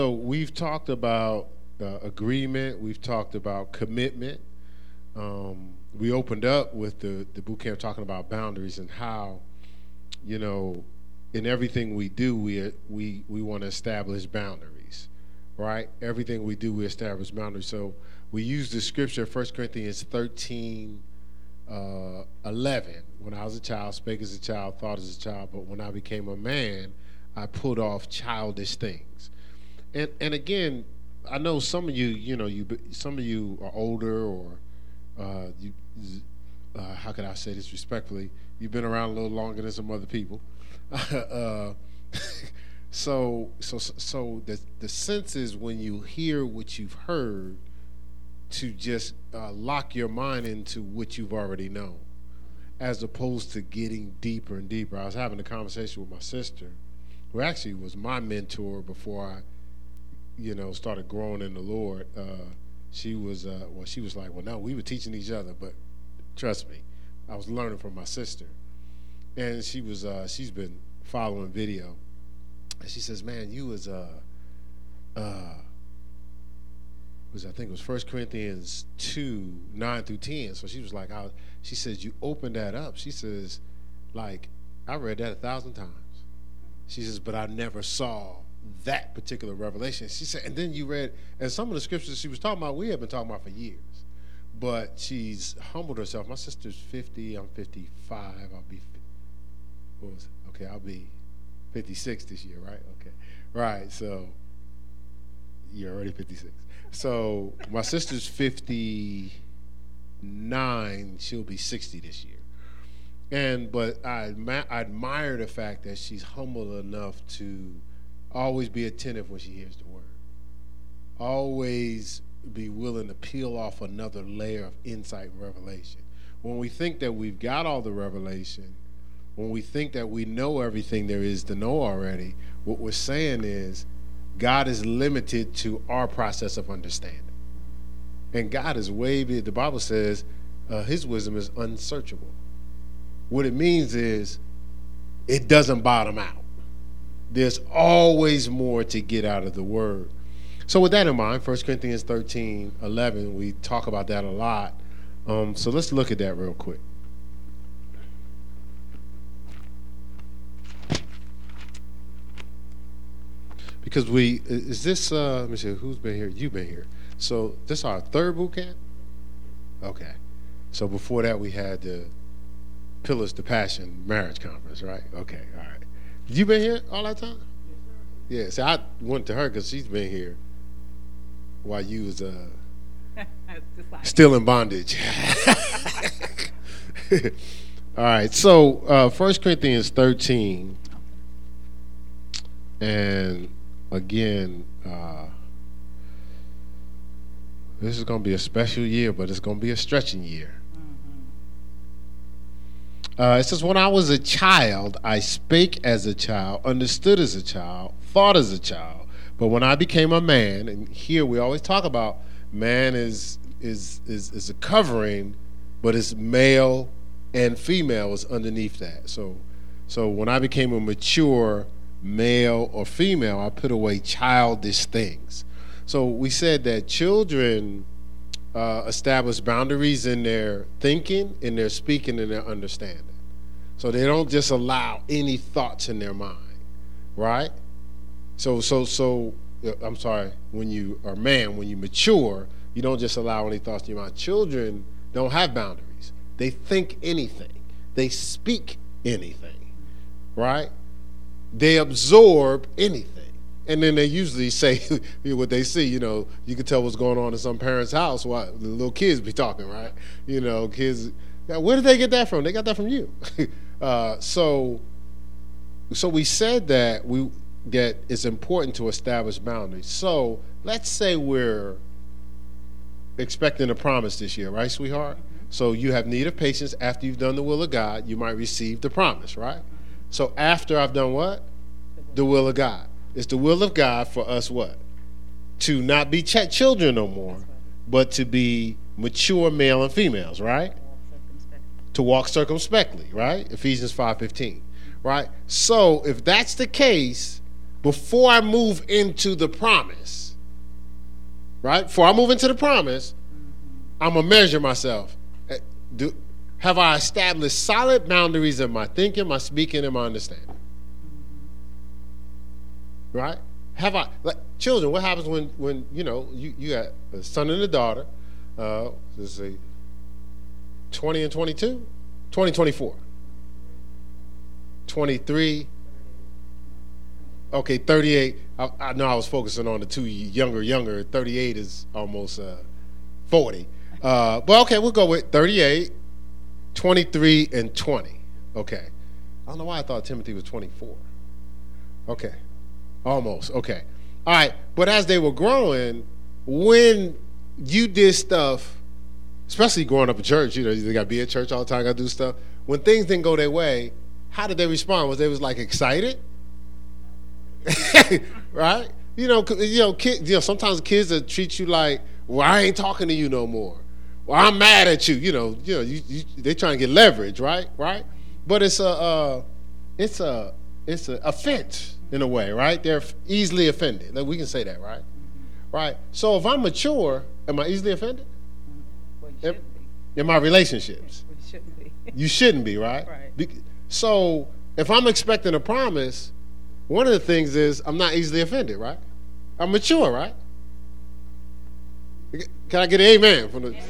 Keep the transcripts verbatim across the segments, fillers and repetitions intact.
So we've talked about uh, agreement. We've talked about commitment. Um, we opened up with the, the boot camp talking about boundaries and how, you know, in everything we do, we we we want to establish boundaries, right? Everything we do, we establish boundaries. So we use the scripture, First Corinthians thirteen, uh, eleven. When I was a child, spake as a child, thought as a child, but when I became a man, I put off childish things. And and again, I know some of you, you know, you some of you are older, or uh, you, uh, how could I say this respectfully? You've been around a little longer than some other people. uh, so so so the the sense is when you hear what you've heard, to just uh, lock your mind into what you've already known, as opposed to getting deeper and deeper. I was having a conversation with my sister, who actually was my mentor before I, you know, started growing in the Lord. Uh, she was, uh, well, she was like, well, no, we were teaching each other, but trust me, I was learning from my sister. And she was, uh, she's been following video. And she says, man, you was, uh, uh, was I think it was First Corinthians two, nine through ten. So she was like, I, she says, you opened that up. She says, like, I read that a thousand times. She says, but I never saw that particular revelation. She said, and then you read, and some of the scriptures she was talking about, we have been talking about for years. But she's humbled herself. My sister's fifty, I'm fifty-five, I'll be, what was it? Okay, I'll be fifty-six this year, right? Okay, right, so, you're already fifty-six. So, my sister's fifty-nine, she'll be sixty this year. And, but I, I admire the fact that she's humble enough to always be attentive when she hears the word. Always be willing to peel off another layer of insight and revelation. When we think that we've got all the revelation, when we think that we know everything there is to know already, what we're saying is God is limited to our process of understanding. And God is way big. The Bible says uh, his wisdom is unsearchable. What it means is it doesn't bottom out. There's always more to get out of the word. So with that in mind, First Corinthians thirteen, eleven, we talk about that a lot. Um, so let's look at that real quick. Because we, is this, uh, let me see, who's been here? You've been here. So this is our third boot camp? Okay. So before that we had the Pillars to Passion marriage conference, right? Okay, all right. You been here all that time? Yes, sir. Yeah, so I went to her because she's been here while you was uh, still in bondage. All right, so uh, First Corinthians thirteen, and again, uh, this is going to be a special year, but it's going to be a stretching year. Uh, it says, when I was a child, I spake as a child, understood as a child, thought as a child. But when I became a man, and here we always talk about man is is is, is a covering, but it's male and female is underneath that. So, so when I became a mature male or female, I put away childish things. So we said that children Uh, establish boundaries in their thinking, in their speaking, and their understanding. So they don't just allow any thoughts in their mind, right? So, so, so, uh, I'm sorry, when you are a man, when you mature, you don't just allow any thoughts in your mind. Children don't have boundaries. They think anything. They speak anything, right? They absorb anything. And then they usually say what they see. You know, you can tell what's going on in some parents' house while the little kids be talking, right? You know, kids, where did they get that from? They got that from you. uh, so, so we said that we that it's important to establish boundaries. So let's say we're expecting a promise this year, right, sweetheart? Mm-hmm. So you have need of patience. After you've done the will of God, you might receive the promise, right? So after I've done what? The will of God. It's the will of God for us what? To not be ch- children no more, but to be mature male and females, right? To walk circumspectly, right? Ephesians five fifteen, right? So if that's the case, before I move into the promise, right? Before I move into the promise, I'm going to measure myself. Do, have I established solid boundaries in my thinking, my speaking, and my understanding? Right? Have I, like children, what happens when, when you know, you, you got a son and a daughter, uh, let's say twenty and twenty-two? twenty, twenty-four. twenty-three. Okay, thirty-eight. I, I know I was focusing on the two younger, younger. thirty-eight is almost uh, forty. Uh, but okay, we'll go with thirty-eight, twenty-three, and twenty. Okay. I don't know why I thought Timothy was twenty-four. Okay. Almost. Okay. All right. But as they were growing, when you did stuff, especially growing up in church, you know, you got to be at church all the time, got to do stuff. When things didn't go their way, how did they respond? Was they was like excited? Right? You know, you know, kid, you know, sometimes kids will treat you like, well, I ain't talking to you no more. Well, I'm mad at you. You know, you know, you, you, they trying to get leverage, right? Right? But it's a, uh, it's a, it's an offense in a way, right? They're easily offended. Like, we can say that, right? Right. So if I'm mature, am I easily offended? Well, you shouldn't be. In my relationships, Well, you shouldn't be. you shouldn't be, right? Right. Be- so if I'm expecting a promise, one of the things is I'm not easily offended, right? I'm mature, right? Can I get an amen from the?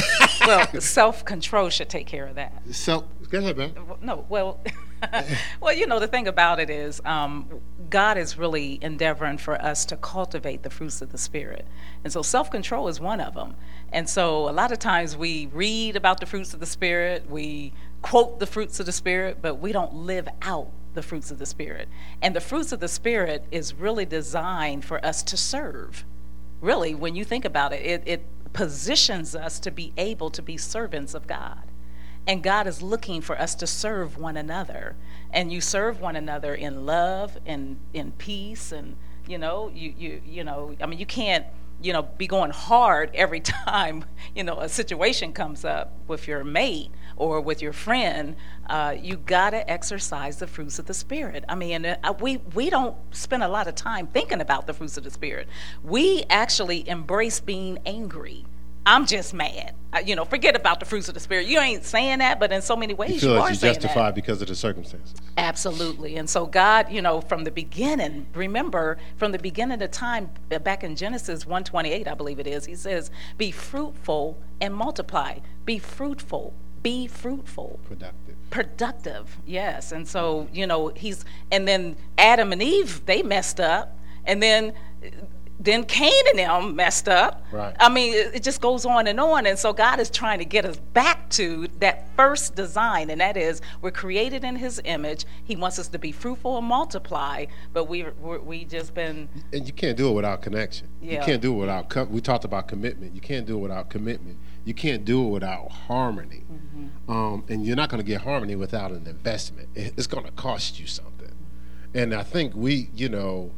Well, self-control should take care of that. So go ahead, man. No, well, well, you know, the thing about it is um, God is really endeavoring for us to cultivate the fruits of the Spirit. And so self-control is one of them. And so a lot of times we read about the fruits of the Spirit, we quote the fruits of the Spirit, but we don't live out the fruits of the Spirit. And the fruits of the Spirit is really designed for us to serve. Really, when you think about it, it, it positions us to be able to be servants of God. And God is looking for us to serve one another. And you serve one another in love and in peace. And, you know, you, you, you know, I mean, you can't, you know, be going hard every time, you know, a situation comes up with your mate or with your friend. Uh, you got to exercise the fruits of the Spirit. I mean, uh, we, we don't spend a lot of time thinking about the fruits of the Spirit. We actually embrace being angry. I'm just mad. Uh, you know, forget about the fruits of the Spirit. You ain't saying that, but in so many ways You feel you like are you're saying justified that. because of the circumstances. Absolutely. And so God, you know, from the beginning, remember, from the beginning of time, uh, back in Genesis one twenty-eight, I believe it is, he says, be fruitful and multiply. Be fruitful. Be fruitful. Productive. Productive, yes. And so, you know, he's, and then Adam and Eve, they messed up. And then then Cain and them messed up. Right. I mean, it, it just goes on and on. And so God is trying to get us back to that first design, and that is we're created in his image. He wants us to be fruitful and multiply, but we we we just been... And you can't do it without connection. Yeah. You can't do it without, com- we talked about commitment. You can't do it without commitment. You can't do it without harmony. Mm-hmm. Um, and you're not going to get harmony without an investment. It, it's going to cost you something. And I think we, you know,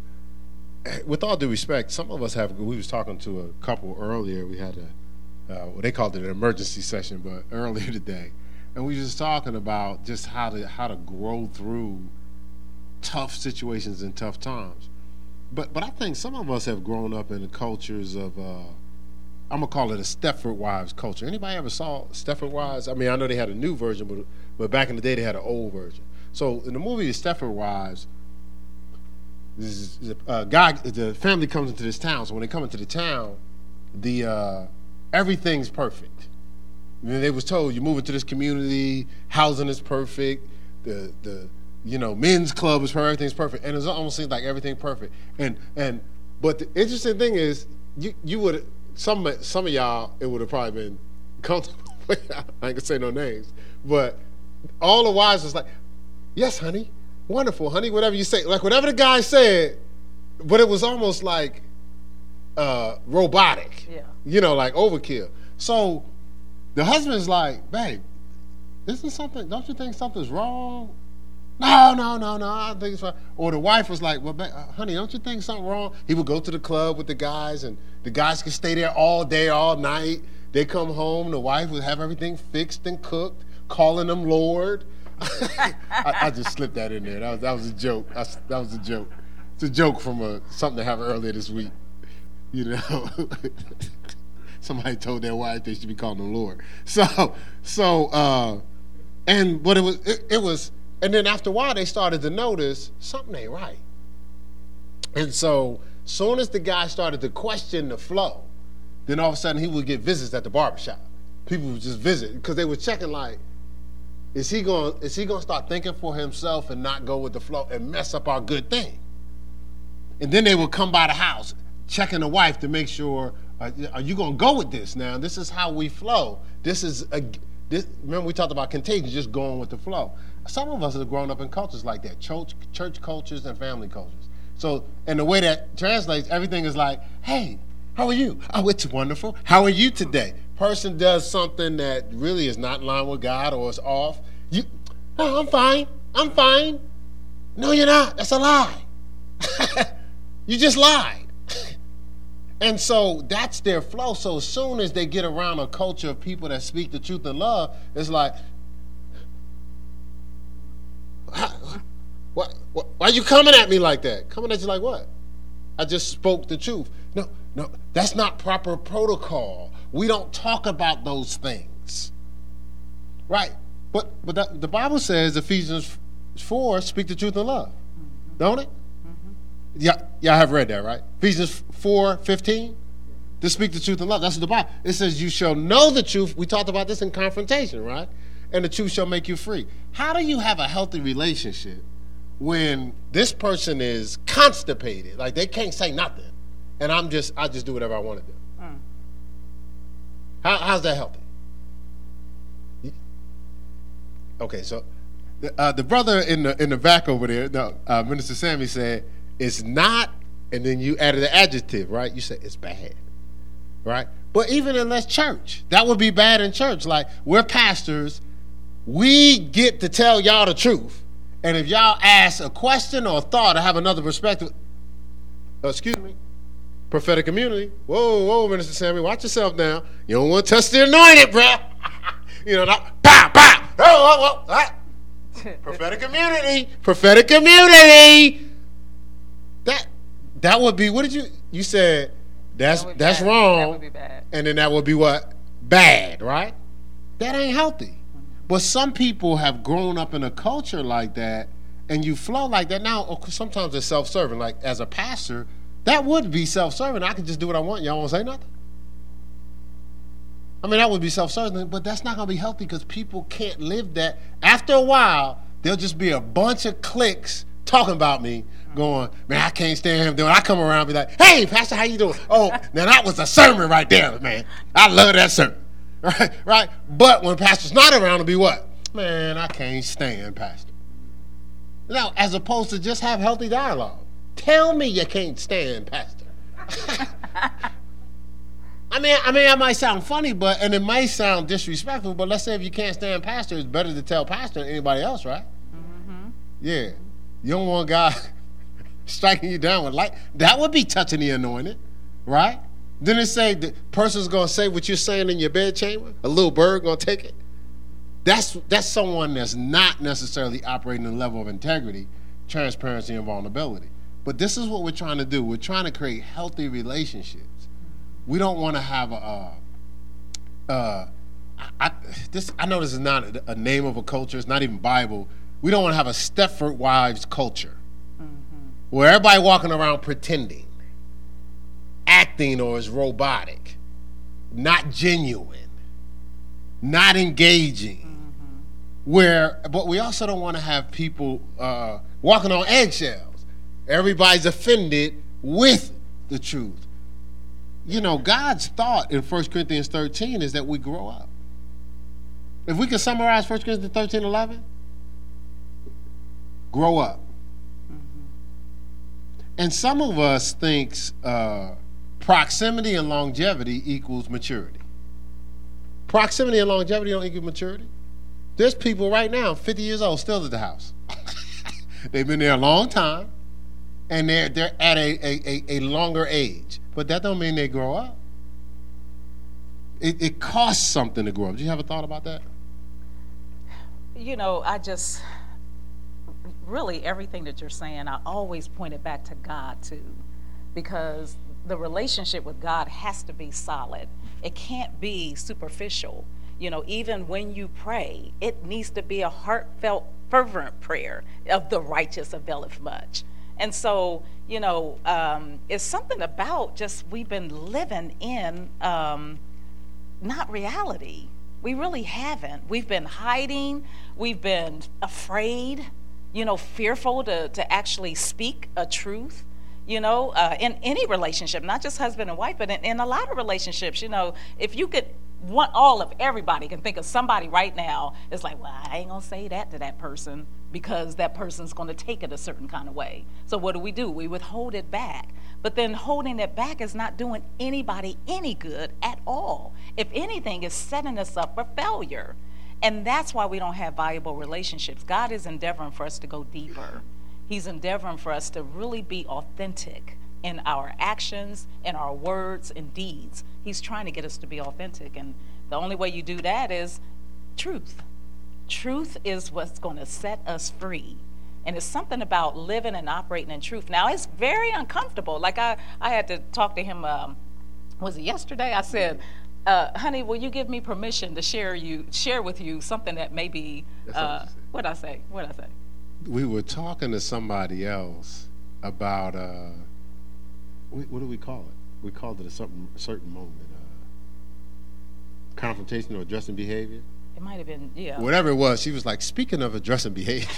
with all due respect, some of us have, we was talking to a couple earlier, we had a, uh, well, they called it an emergency session, but earlier today, and we were just talking about just how to how to grow through tough situations and tough times. But but I think some of us have grown up in the cultures of, uh, I'm gonna call it a Stepford Wives culture. Anybody ever saw Stepford Wives? I mean, I know they had a new version, but but back in the day they had an old version. So in the movie Stepford Wives, this is a guy, the family comes into this town. So when they come into the town, the uh, everything's perfect. I mean, they was told you move into this community, housing is perfect, the the you know men's club is perfect, everything's perfect, and it almost seems like everything perfect. And and but the interesting thing is, you you would some some of y'all it would have probably been comfortable. I ain't gonna say no names, but all the wives was like, yes, honey. Wonderful, honey, whatever you say. Like, whatever the guy said, but it was almost like uh, robotic. Yeah. You know, like overkill. So the husband's like, babe, isn't something, don't you think something's wrong? No, no, no, no, I don't think it's fine. Or the wife was like, well, babe, uh, honey, don't you think something wrong? He would go to the club with the guys, and the guys could stay there all day, all night. They come home, the wife would have everything fixed and cooked, calling them Lord. I, I just slipped that in there. That was that was a joke. I, that was a joke. It's a joke from a, something that happened earlier this week. You know, somebody told their wife they should be calling them Lord. So, so, uh, and but it was, it, it was, and then after a while they started to notice something ain't right. And so, soon as the guy started to question the flow, then all of a sudden he would get visits at the barbershop. People would just visit because they were checking like, is he going, is he going to start thinking for himself and not go with the flow and mess up our good thing? And then they would come by the house, checking the wife to make sure, uh, are you going to go with this now? This is how we flow. This is, a, this, remember we talked about contagion, just going with the flow. Some of us have grown up in cultures like that, church, church cultures and family cultures. So, and the way that translates, everything is like, hey, how are you? Oh, it's wonderful. How are you today? Person does something that really is not in line with God or is off. You, oh, I'm fine. I'm fine. No, you're not. That's a lie. You just lied. And so that's their flow. So as soon as they get around a culture of people that speak the truth in love, it's like, why, why, why are you coming at me like that? Coming at you like what? I just spoke the truth. No, no, that's not proper protocol. We don't talk about those things. Right? But but that, the Bible says, Ephesians four, speak the truth in love. Mm-hmm. Don't it? Mm-hmm. Yeah, y'all have read that, right? Ephesians four fifteen, to speak the truth in love. That's what the Bible. It says, you shall know the truth. We talked about this in confrontation, right? And the truth shall make you free. How do you have a healthy relationship when this person is constipated, like they can't say nothing, and I'm just, I just do whatever I want to do? Mm. How, how's that healthy? Okay, so the, uh, the brother in the in the back over there, no, uh, Minister Sammy said, it's not, and then you added an adjective, right? You said it's bad, right? But even in this church, that would be bad in church. Like, we're pastors, we get to tell y'all the truth. And if y'all ask a question or a thought or have another perspective, uh, excuse me, prophetic community, whoa, whoa, Minister Sammy, watch yourself now. You don't want to touch the anointed, bro. You know, not, pow, pow, oh, oh, oh, ah. Prophetic community, prophetic community. That that would be, what did you, you said, that's that that's bad. Wrong. That would be bad. And then that would be what? Bad, right? That ain't healthy. But some people have grown up in a culture like that, and you flow like that. Now, sometimes it's self-serving. Like, as a pastor, that would be self-serving. I can just do what I want. Y'all won't say nothing? I mean, that would be self-serving, but that's not going to be healthy because people can't live that. After a while, there'll just be a bunch of cliques talking about me, going, man, I can't stand him. Then I come around and be like, hey, Pastor, how you doing? Oh, now that was a sermon right there, man. I love that sermon. Right, right. But when pastor's not around, it'll be what? Man, I can't stand pastor. Now, as opposed to just have healthy dialogue. Tell me you can't stand pastor. I mean, I mean, that might sound funny, but and it might sound disrespectful. But let's say if you can't stand pastor, it's better to tell pastor than anybody else, right? Mm-hmm. Yeah, you don't want God striking you down with light. That would be touching the anointed, right? Didn't it say the person's going to say what you're saying in your bed chamber? A little bird going to take it? That's that's someone that's not necessarily operating at a level of integrity, transparency, and vulnerability. But this is what we're trying to do. We're trying to create healthy relationships. We don't want to have a, uh, uh, I, this, I know this is not a, a name of a culture. It's not even Bible. We don't want to have a Stepford Wives culture, mm-hmm. where everybody walking around pretending, acting, or is robotic, not genuine, not engaging. Mm-hmm. Where, but we also don't want to have people uh, walking on eggshells. Everybody's offended with the truth. You know, God's thought in First Corinthians thirteen is that we grow up. If we could summarize First Corinthians thirteen eleven, grow up. Mm-hmm. And some of us thinks uh, proximity and longevity equals maturity. Proximity and longevity don't equal maturity. There's people right now, fifty years old, still at the house. They've been there a long time, and they're they're at a, a, a longer age. But that don't mean they grow up. It, it costs something to grow up. Do you have a thought about that? You know, I just really everything that you're saying, I always point it back to God too, because the relationship with God has to be solid. It can't be superficial. You know, even when you pray, it needs to be a heartfelt, fervent prayer of the righteous availeth much. And so, you know, um, it's something about just we've been living in um, not reality. We really haven't. We've been hiding. We've been afraid, you know, fearful to, to actually speak a truth. You know, uh, in any relationship, not just husband and wife, but in, in a lot of relationships, you know, if you could want all of everybody can think of somebody right now, it's like, well, I ain't gonna say that to that person because that person's gonna take it a certain kind of way. So what do we do? We withhold it back. But then holding it back is not doing anybody any good at all. If anything, it's setting us up for failure. And that's why we don't have valuable relationships. God is endeavoring for us to go deeper. He's endeavoring for us to really be authentic in our actions, in our words and deeds. He's trying to get us to be authentic. And the only way you do that is truth. Truth is what's going to set us free. And it's something about living and operating in truth. Now, it's very uncomfortable. Like I, I had to talk to him, um, was it yesterday? I said, uh, honey, will you give me permission to share you share with you something that maybe, uh, what'd I say? What'd I say? We were talking to somebody else about, uh, what do we call it? We called it a certain, certain moment. Uh, confrontation or addressing behavior? It might have been, yeah. Whatever it was, she was like, speaking of addressing behavior.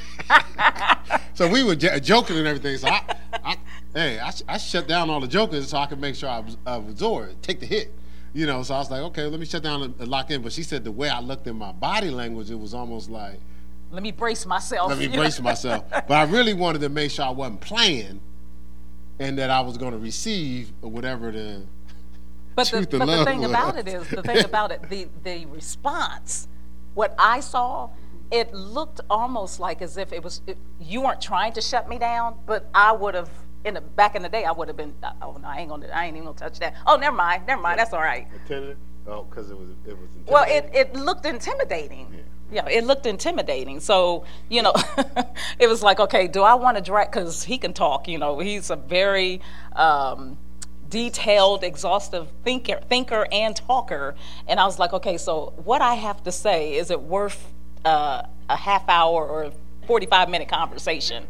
So we were j- joking and everything. So I, I hey, I, I shut down all the joking so I could make sure I, I absorb it, take the hit. You know, so I was like, okay, let me shut down and, and lock in. But she said the way I looked in my body language, it was almost like, let me brace myself. Let me brace myself. But I really wanted to make sure I wasn't playing and that I was going to receive whatever the but truth the, of but love the thing was. about it is, the thing about it, the, the response, what I saw, it looked almost like as if it was, it, you weren't trying to shut me down, but I would have, in the, back in the day, I would have been, oh no, I ain't gonna, I ain't even gonna touch that. Oh, never mind, never mind, that's all right. Intimidating? Oh, because it was, it was intimidating. Well, it, it looked intimidating. Yeah. Yeah, it looked intimidating. So, you know, it was like, okay, do I want to drag, because he can talk, you know, he's a very um, detailed, exhaustive thinker, thinker and talker. And I was like, okay, so what I have to say, is it worth uh, a half hour or forty-five minute conversation?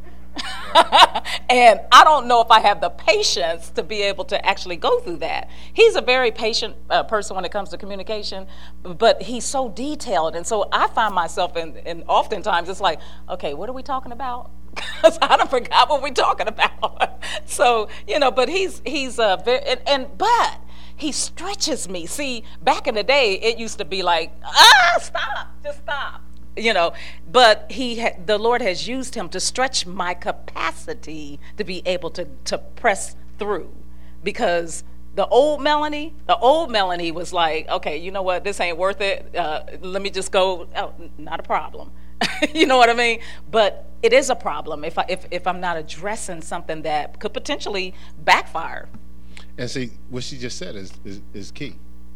And I don't know if I have the patience to be able to actually go through that. He's a very patient uh, person when it comes to communication, but he's so detailed. And so I find myself, in, and oftentimes it's like, okay, what are we talking about? Because I done forgot what we're talking about. So, you know, but he's, he's uh, very, and, and, but he stretches me. See, back in the day, it used to be like, ah, stop, just stop. You know, but he, ha- the Lord has used him to stretch my capacity to be able to, to press through, because the old Melanie, the old Melanie was like, okay, you know what, this ain't worth it. Uh, let me just go. Oh, not a problem. You know what I mean? But it is a problem if I, if if I'm not addressing something that could potentially backfire. And see, what she just said is is, is key.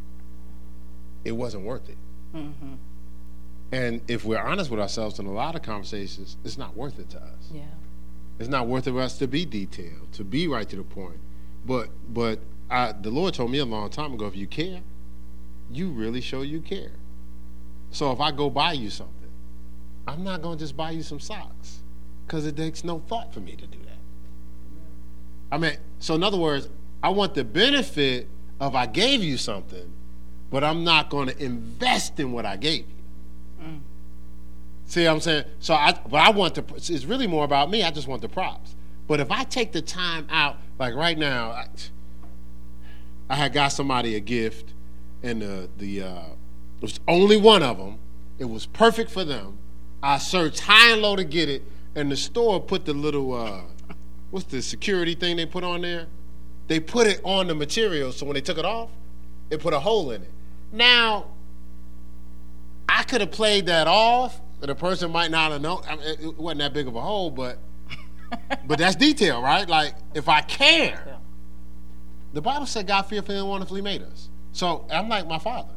It wasn't worth it. Mm-hmm. And if we're honest with ourselves in a lot of conversations, it's not worth it to us. Yeah. It's not worth it for us to be detailed, to be right to the point. But but I, the Lord told me a long time ago, if you care, you really show you care. So if I go buy you something, I'm not going to just buy you some socks, because it takes no thought for me to do that. I mean, so in other words, I want the benefit of I gave you something, but I'm not going to invest in what I gave you. Mm. See what I'm saying? So I, but I want the, it's really more about me. I just want the props. But if I take the time out, like right now, I, I had got somebody a gift, and the, the uh, it was only one of them. It was perfect for them. I searched high and low to get it, and the store put the little, uh, what's the security thing they put on there? They put it on the material, so when they took it off, it put a hole in it. Now, I could have played that off, and the person might not have known. I mean, it wasn't that big of a hole, but but that's detail, right? Like, if I care, the Bible said God fearfully and wonderfully made us. So I'm like my Father.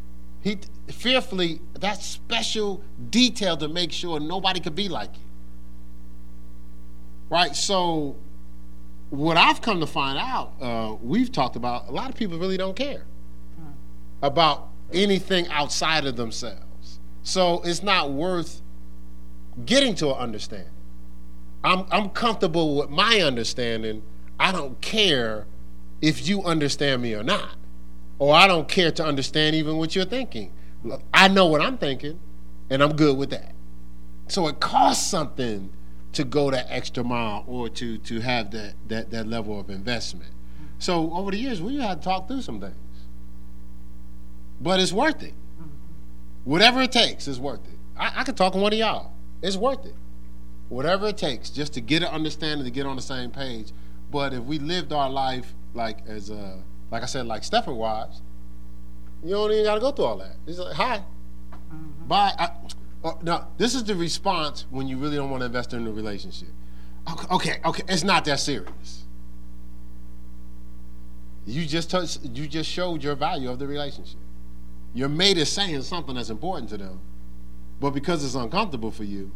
He fearfully, that special detail to make sure nobody could be like you. right? So what I've come to find out, uh, we've talked about, a lot of people really don't care hmm. about anything outside of themselves. So it's not worth getting to an understanding. I'm, I'm comfortable with my understanding. I don't care if you understand me or not. Or I don't care to understand even what you're thinking. I know what I'm thinking, and I'm good with that. So it costs something to go that extra mile or to, to have that, that, that level of investment. So over the years, we had to talk through some things. But it's worth it. Whatever it takes, it's worth it. I, I could talk to one of y'all. It's worth it. Whatever it takes, just to get an understanding, to get on the same page. But if we lived our life like as a, like I said, like Stepford wives, you don't even got to go through all that. It's like, hi, mm-hmm. bye. I, oh, now, this is the response when you really don't want to invest in a relationship. Okay, okay, okay, it's not that serious. You just touched, you just showed your value of the relationship. Your mate is saying something that's important to them, but because it's uncomfortable for you,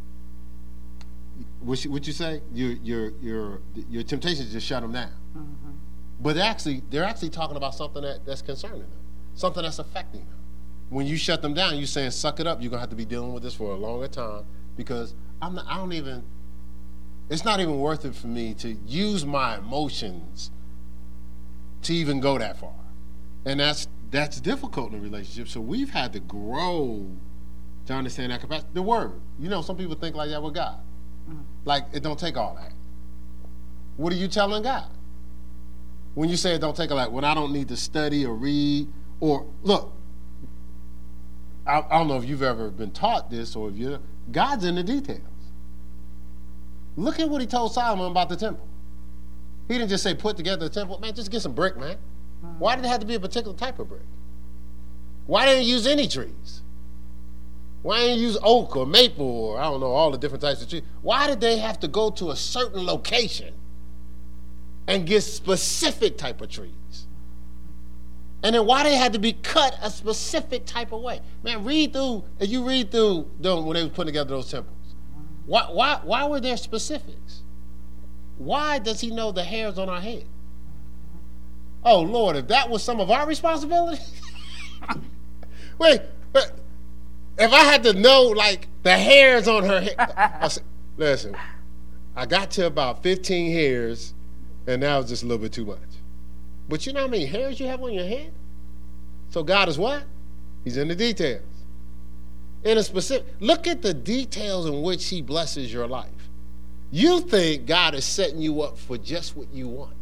what you, what you say? Your your your your temptation is just shut them down. Mm-hmm. But they're actually they're actually talking about something that, that's concerning them, something that's affecting them. When you shut them down, you're saying, "Suck it up. You're gonna have to be dealing with this for a longer time because I'm not, I don't even. It's not even worth it for me to use my emotions to even go that far, and that's that's difficult in a relationship. So we've had to grow to understand that capacity. The word, you know, some people think like that with God. Like, it don't take all that. What are you telling God? When you say it don't take all that, when I don't need to study or read, or, look, I, I don't know if you've ever been taught this, or if you're, God's in the details. Look at what he told Solomon about the temple. He didn't just say put together the temple. Man, just get some brick, man. Why did it have to be a particular type of brick? Why didn't he use any trees? Why didn't you use oak or maple or, I don't know, all the different types of trees? Why did they have to go to a certain location and get specific type of trees? And then why they had to be cut a specific type of way? Man, read through, if you read through them when they were putting together those temples, why, why, why were there specifics? Why does he know the hairs on our head? Oh, Lord, if that was some of our responsibility? Wait, but if I had to know, like, the hairs on her head, I said, listen, I got to about fifteen hairs, and that was just a little bit too much. But you know how many hairs you have on your head? So God is what? He's in the details. In a specific, look at the details in which he blesses your life. You think God is setting you up for just what you want.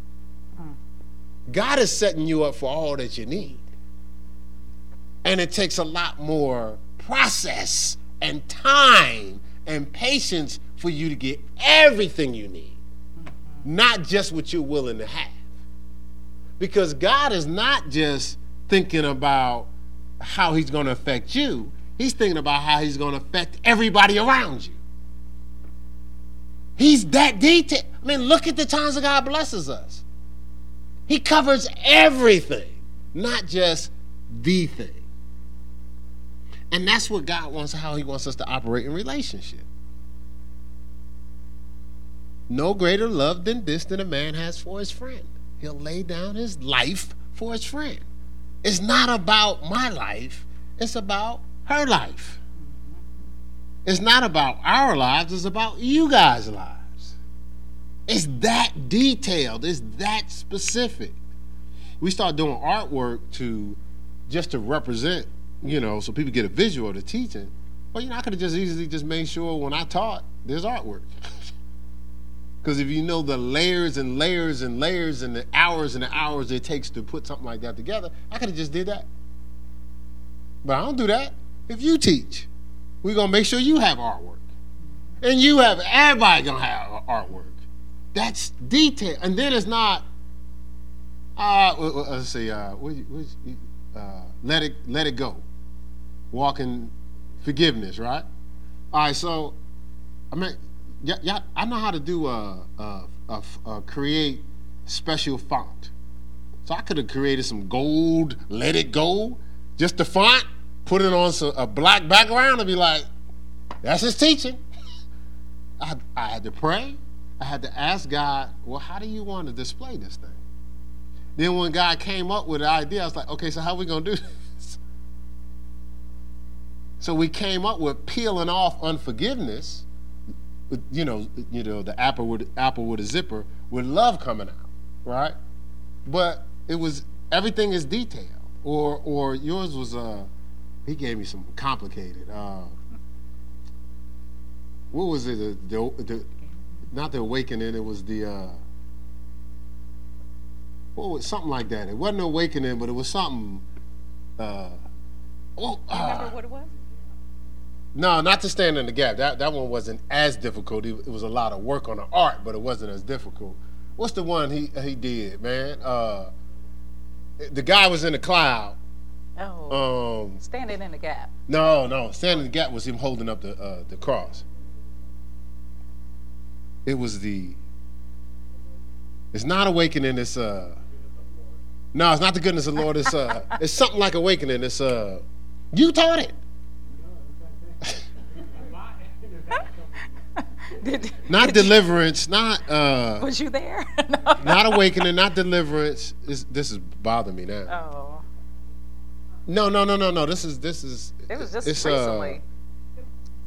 God is setting you up for all that you need. And it takes a lot more process and time and patience for you to get everything you need, mm-hmm. not just what you're willing to have. Because God is not just thinking about how he's going to affect you. He's thinking about how he's going to affect everybody around you. He's that detailed. I mean, look at the times that God blesses us. He covers everything, not just the thing. And that's what God wants, how he wants us to operate in relationship. No greater love than this than a man has for his friend. He'll lay down his life for his friend. It's not about my life. It's about her life. It's not about our lives. It's about you guys' lives. It's that detailed. It's that specific. We start doing artwork to just to represent, you know, so people get a visual of the teaching. Well, you know, I could have just easily just made sure when I taught, there's artwork. Because if you know the layers and layers and layers and the hours and the hours it takes to put something like that together, I could have just did that. But I don't do that. If you teach, we're going to make sure you have artwork. And you have, everybody going to have artwork. That's detail. And then it's not, uh, let's see, uh, what, what, uh, let it let it go. Walk in forgiveness, right? All right, so, I mean, yeah, yeah, I know how to do a, a, a, a create special font. So I could have created some gold, let it go, just the font, put it on some, a black background and be like, that's his teaching. I, I had to pray. I had to ask God, well, how do you want to display this thing? Then when God came up with the idea, I was like, okay, so how are we going to do this? So we came up with peeling off unforgiveness, you know, you know, the apple with apple with a zipper, with love coming out, right? But it was, everything is detailed. Or or yours was, uh, he gave me some complicated. Uh, what was it? The, the, the not the awakening. It was the uh, what was something like that. It wasn't awakening, but it was something. Uh, oh, you remember uh, what it was? No, not to stand in the gap. That that one wasn't as difficult. It, it was a lot of work on the art, but it wasn't as difficult. What's the one he he did, man? Uh, the guy was in the cloud. Oh. Um, standing in the gap. No, no. Standing in the gap was him holding up the uh, the cross. It was the. It's not awakening. It's uh. No, it's not the goodness of the Lord. It's uh. It's something like awakening. It's uh. You taught it. Did, not did deliverance. You, not uh. Was you there? No. Not awakening. Not deliverance. It's, this is bothering me now. Oh. No, no, no, no, no. This is this is. It was just it's, recently. Uh,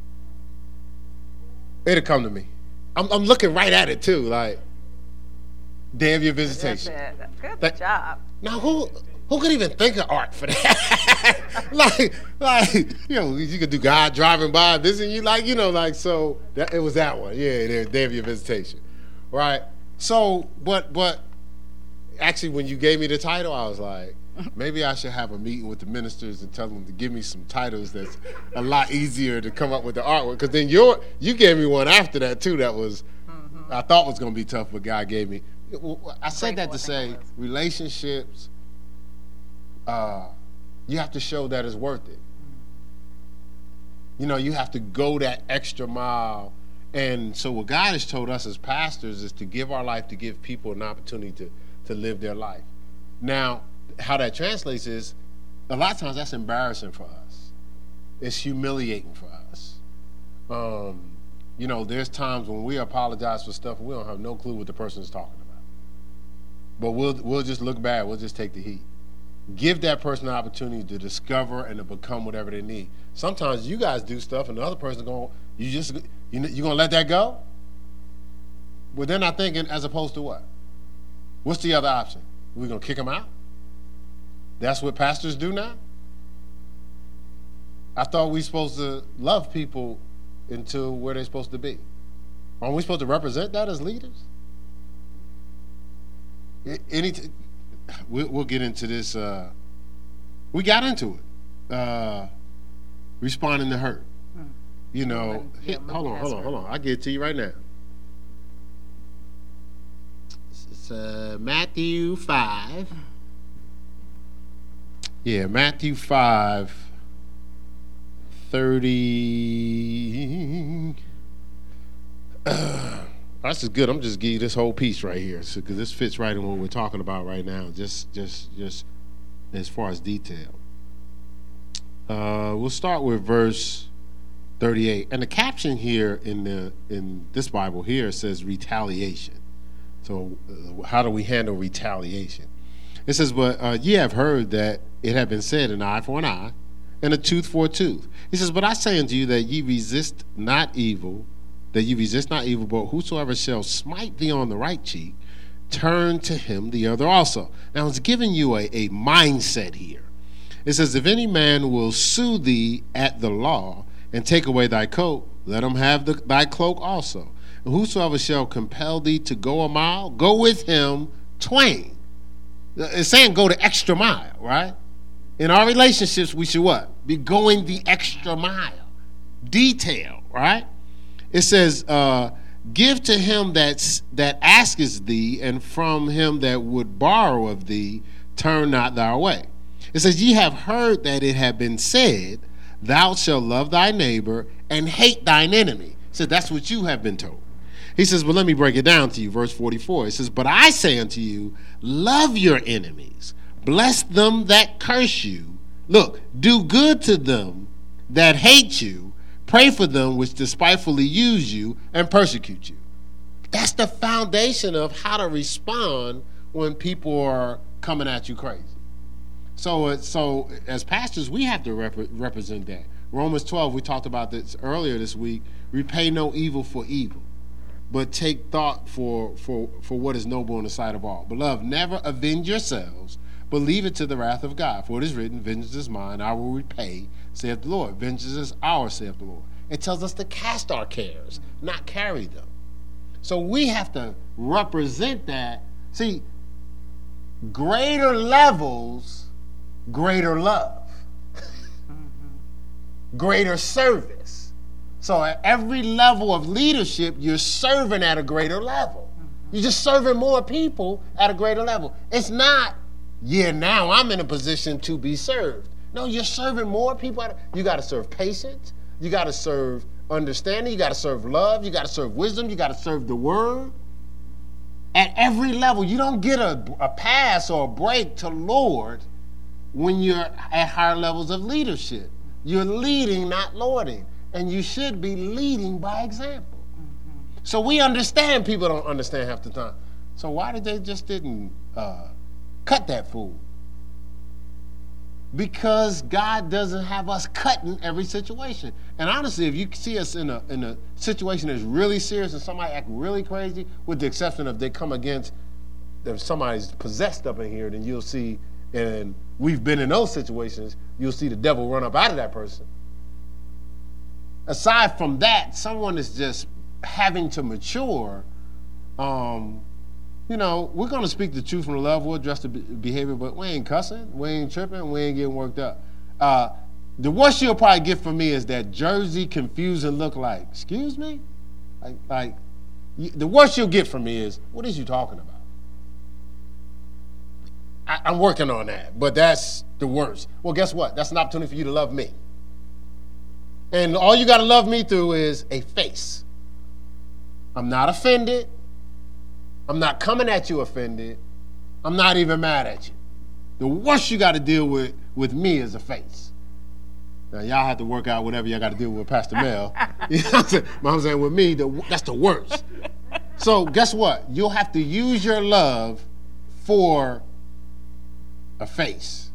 it'll come to me. I'm I'm looking right at it too. Like, day of your visitation. That's it. Good like, job. Now who who could even think of art for that? like like you know you could do God driving by visiting you, like, you know, like, so that, it was that one. Yeah, the day of your visitation, right? So but but actually when you gave me the title, I was like, maybe I should have a meeting with the ministers and tell them to give me some titles that's a lot easier to come up with the artwork. Because then your you gave me one after that too that was mm-hmm. I thought was going to be tough, but God gave me. I said that to say relationships. Uh, you have to show that it's worth it. You know, you have to go that extra mile. And so what God has told us as pastors is to give our life, to give people an opportunity to to live their life. Now, how that translates is, a lot of times that's embarrassing for us. It's humiliating for us. Um, you know, there's times when we apologize for stuff and we don't have no clue what the person is talking about. But we'll we'll just look bad. We'll just take the heat. Give that person an opportunity to discover and to become whatever they need. Sometimes you guys do stuff and the other person going, you just you you gonna let that go? Well, they're not thinking as opposed to what? What's the other option? We're gonna kick them out? That's what pastors do now? I thought we were supposed to love people into where they're supposed to be. Aren't we supposed to represent that as leaders? Any, t- we'll, we'll get into this. Uh, we got into it. Uh, responding to hurt. Hmm. You know, yeah, hit, hold on, hold on, hold on. I'll get it to you right now. It's uh, Matthew five. Yeah, Matthew five, thirty. Uh, this is good. I'm just giving you this whole piece right here, because so, this fits right in what we're talking about right now, just just, just as far as detail. Uh, we'll start with verse thirty-eight. And the caption here in the in this Bible here says retaliation. So uh, how do we handle retaliation? It says, but uh, ye have heard that it had been said, an eye for an eye, and a tooth for a tooth. He says, but I say unto you that ye resist not evil, that ye resist not evil, but whosoever shall smite thee on the right cheek, turn to him the other also. Now it's giving you a, a mindset here. It says, if any man will sue thee at the law, and take away thy coat, let him have the, thy cloak also. And whosoever shall compel thee to go a mile, go with him twain. It's saying go the extra mile, right? In our relationships, we should what? Be going the extra mile. Detail, right? It says, uh, give to him that's, that asketh thee, and from him that would borrow of thee, turn not thou away. It says, ye have heard that it had been said, thou shalt love thy neighbor and hate thine enemy. So that's what you have been told. He says, well, let me break it down to you. Verse forty-four, it says, but I say unto you, love your enemies, bless them that curse you. Look, do good to them that hate you, Pray for them which despitefully use you and persecute you. That's the foundation of how to respond when people are coming at you crazy. So, so as pastors, we have to rep- represent that. Romans twelve, we talked about this earlier this week. Repay no evil for evil, but take thought for, for, for what is noble in the sight of all. Beloved, never avenge yourselves, but leave it to the wrath of God. For it is written, vengeance is mine, I will repay, saith the Lord. Vengeance is ours, saith the Lord. It tells us to cast our cares, not carry them. So we have to represent that. See, greater levels, greater love. Mm-hmm. Greater service. So at every level of leadership, you're serving at a greater level. Mm-hmm. You're just serving more people at a greater level. It's not, yeah, now I'm in a position to be served. No, you're serving more people. At a, you got to serve patience. You got to serve understanding. You got to serve love. You got to serve wisdom. You got to serve the word. At every level, you don't get a, a pass or a break to Lord when you're at higher levels of leadership. You're leading, not lording. And you should be leading by example. Mm-hmm. So we understand people don't understand half the time. So why did they just didn't uh, cut that fool? Because God doesn't have us cutting every situation. And honestly, if you see us in a in a situation that's really serious and somebody act really crazy, with the exception of they come against, if somebody's possessed up in here, then you'll see, and we've been in those situations, you'll see the devil run up out of that person. Aside from that, someone is just having to mature. Um, You know, we're going to speak the truth from the love. We'll address the behavior, but we ain't cussing, we ain't tripping, we ain't getting worked up. Uh, the worst you'll probably get from me is that Jersey confusing look like, excuse me? Like, like you, the worst you'll get from me is, what is you talking about? I, I'm working on that, but that's the worst. Well, guess what? That's an opportunity for you to love me. And all you got to love me through is a face. I'm not offended. I'm not coming at you offended. I'm not even mad at you. The worst you got to deal with with me is a face. Now, y'all have to work out whatever y'all got to deal with Pastor Mel. You know what I'm saying? But I'm saying with me, the, that's the worst. So guess what? You'll have to use your love for a face.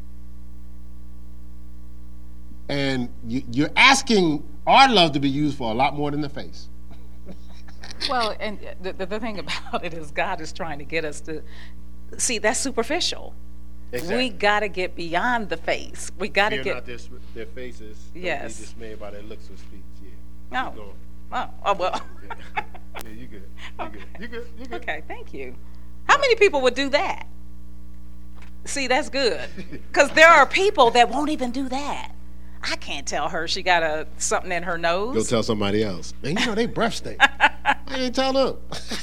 And you, you're asking our love to be used for a lot more than the face. Well, and the, the thing about it is God is trying to get us to see that's superficial. Exactly. We got to get beyond the face. We got to get not their, their faces. Yes. Be dismayed by their looks or speech. Yeah. Oh. Oh. Oh well. Yeah, you good. You good. You good. You good. Okay. Thank you. How many people would do that? See, that's good, because there are people that won't even do that. I can't tell her she got a something in her nose. Go tell somebody else. Man, you know they breath stink. I ain't tell them.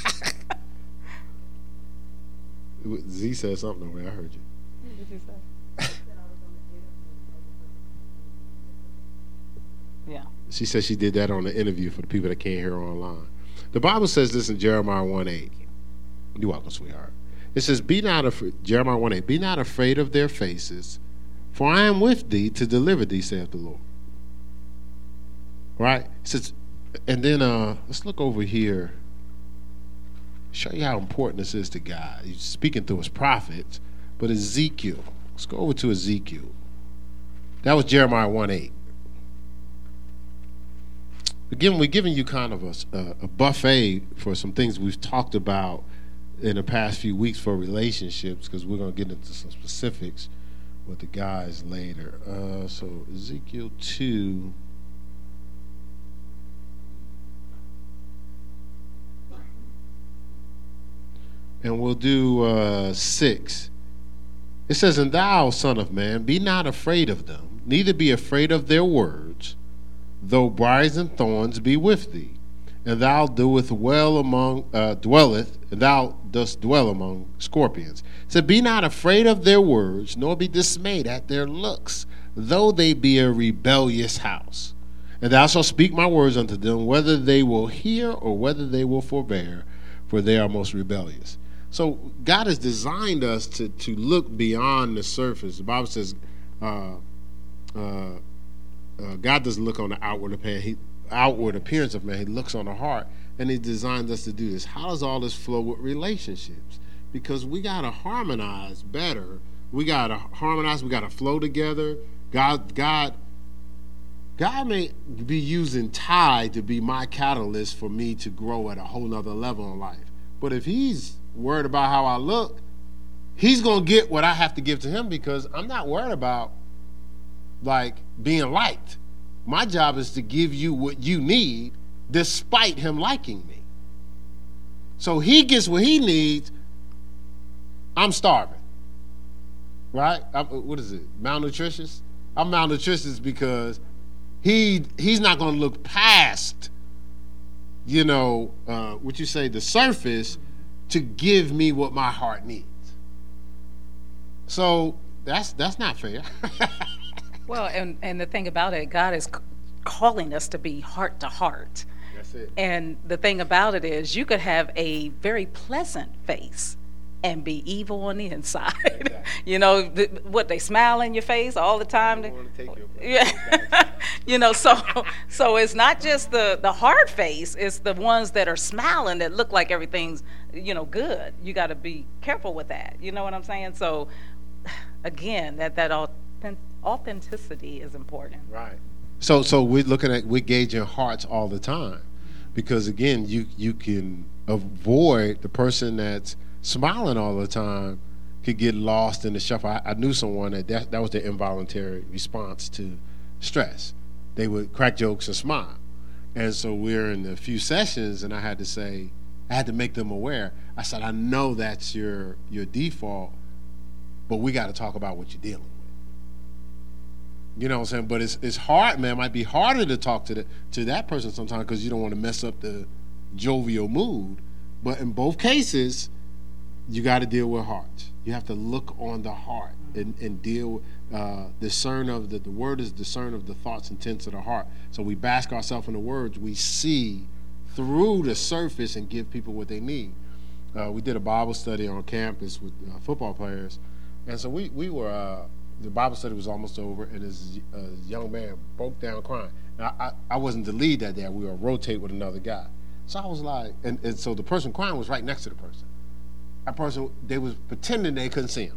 Z said something over there. I heard you. What did you say? Yeah. She said she did that on the interview for the people that can't hear online. The Bible says this in Jeremiah one eight. You're welcome, sweetheart. It says, "Be not afraid." Jeremiah one eight. "Be not afraid of their faces, for I am with thee to deliver thee, saith the Lord." Right? It says, and then uh, let's look over here. Show you how important this is to God. He's speaking through his prophets, but Ezekiel. Let's go over to Ezekiel. That was Jeremiah one eight. Again, we're giving you kind of a, a buffet for some things we've talked about in the past few weeks for relationships, because we're going to get into some specifics with the guys later. Uh, so Ezekiel two. And we'll do uh, six. It says, "And thou, son of man, be not afraid of them, neither be afraid of their words, though briars and thorns be with thee, and thou doeth well among uh, dwelleth, and thou dost dwell among scorpions." It said, "Be not afraid of their words, nor be dismayed at their looks, though they be a rebellious house. And thou shalt speak my words unto them, whether they will hear or whether they will forbear, for they are most rebellious." So God has designed us to, to look beyond the surface. The Bible says uh, uh, uh, God doesn't look on the outward appearance. He, outward appearance of man. He looks on the heart, and he designed us to do this. How does all this flow with relationships? Because we got to harmonize better. We got to harmonize. We got to flow together. God, God, God may be using Ty to be my catalyst for me to grow at a whole nother level in life. But if he's worried about how I look, he's going to get what I have to give to him, because I'm not worried about, like, being liked. My job is to give you what you need despite him liking me. So he gets what he needs. I'm starving. Right? I'm, what is it? Malnutritious? I'm malnutritious because he he's not going to look past, you know, uh, what you say, the surface, to give me what my heart needs. So that's that's not fair. Well, and, and the thing about it, God is c- calling us to be heart to heart. That's it. And the thing about it is, you could have a very pleasant face and be evil on the inside. Exactly. You know, th- what, they smile in your face all the time? I want to take your yeah. You know, so so it's not just the, the hard face, it's the ones that are smiling that look like everything's, you know, good. You got to be careful with that. You know what I'm saying? So, again, that, that authentic, authenticity is important. Right. So so we're looking at, we're gauging hearts all the time, because again, you you can avoid the person that's smiling all the time could get lost in the shuffle. I, I knew someone that, that that was their involuntary response to stress. They would crack jokes and smile. And so we're in a few sessions, and I had to say, I had to make them aware. I said, I know that's your your default, but we got to talk about what you're dealing with. You know what I'm saying? But it's it's hard, man. It might be harder to talk to the, to that person sometimes, because you don't want to mess up the jovial mood. But in both cases, you got to deal with hearts. You have to look on the heart and, and deal, uh, discern of the, the word is discern of the thoughts, intents of the heart. So we bask ourselves in the words. We see through the surface and give people what they need. Uh, we did a Bible study on campus with uh, football players. And so we, we were, uh, the Bible study was almost over, and this uh, young man broke down crying. Now, I, I wasn't the lead that day. We were rotate with another guy. So I was like, and, and so the person crying was right next to the person. That person, they was pretending they couldn't see him.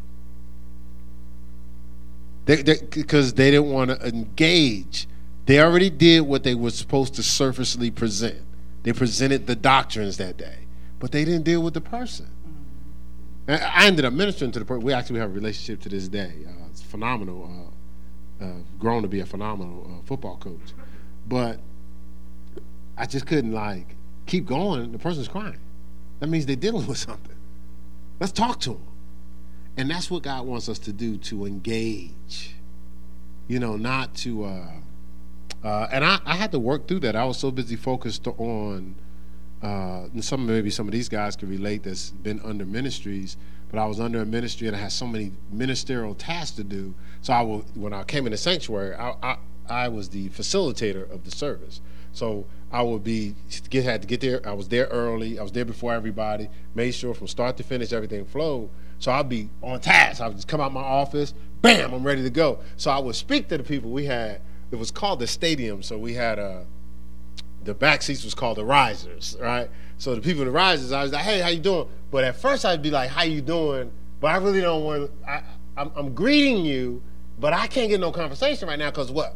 They, because they, they didn't want to engage. They already did what they were supposed to surfacely present. They presented the doctrines that day, but they didn't deal with the person. And I ended up ministering to the person. We actually have a relationship to this day. Uh, it's phenomenal. Uh, uh, grown to be a phenomenal uh, football coach. But I just couldn't, like, keep going. The person's crying. That means they're dealing with something. Let's talk to them. And that's what God wants us to do, to engage. You know, not to, uh, uh, and I, I had to work through that. I was so busy focused on, uh, and some maybe some of these guys could relate that's been under ministries, but I was under a ministry and I had so many ministerial tasks to do. So I will, when I came in the sanctuary, I, I, I was the facilitator of the service. So I would be, get, had to get there. I was there early. I was there before everybody. Made sure from start to finish everything flowed. So I'd be on task. I would just come out my office, bam, I'm ready to go. So I would speak to the people. We had, it was called the stadium. So we had a, the back seats was called the risers, right? So the people in the risers, I was like, hey, how you doing? But at first I'd be like, how you doing? But I really don't want, I, I'm, I'm greeting you, but I can't get no conversation right now because what?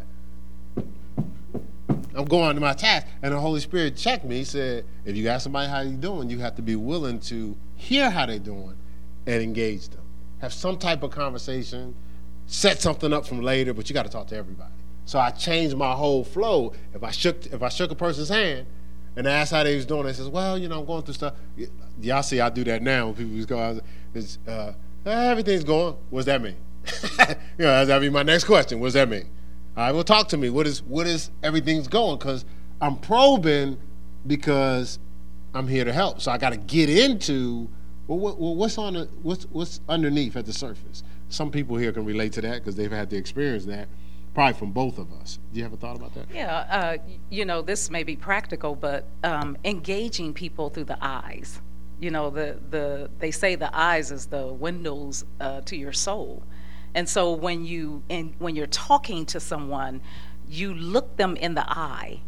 I'm going to my task. And the Holy Spirit checked me. He said, if you ask somebody how you doing, you have to be willing to hear how they're doing and engage them. Have some type of conversation, set something up from later, but you got to talk to everybody. So I changed my whole flow. If I shook if I shook a person's hand and asked how they was doing, they says, well, you know, I'm going through stuff. Y'all see I do that now when people just go, it's, uh, everything's going. What does that mean? You know, that'd be my next question. What does that mean? All right, well, talk to me. What is what is everything's going? Because I'm probing because I'm here to help. So I got to get into well, what, well, what's on the, what's what's underneath at the surface. Some people here can relate to that because they've had to experience that, probably from both of us. Do you have a thought about that? Yeah, uh, you know, this may be practical, but um, engaging people through the eyes. You know, the the they say the eyes is the windows uh, to your soul. And so when you in, when you're talking to someone, you look them in the eye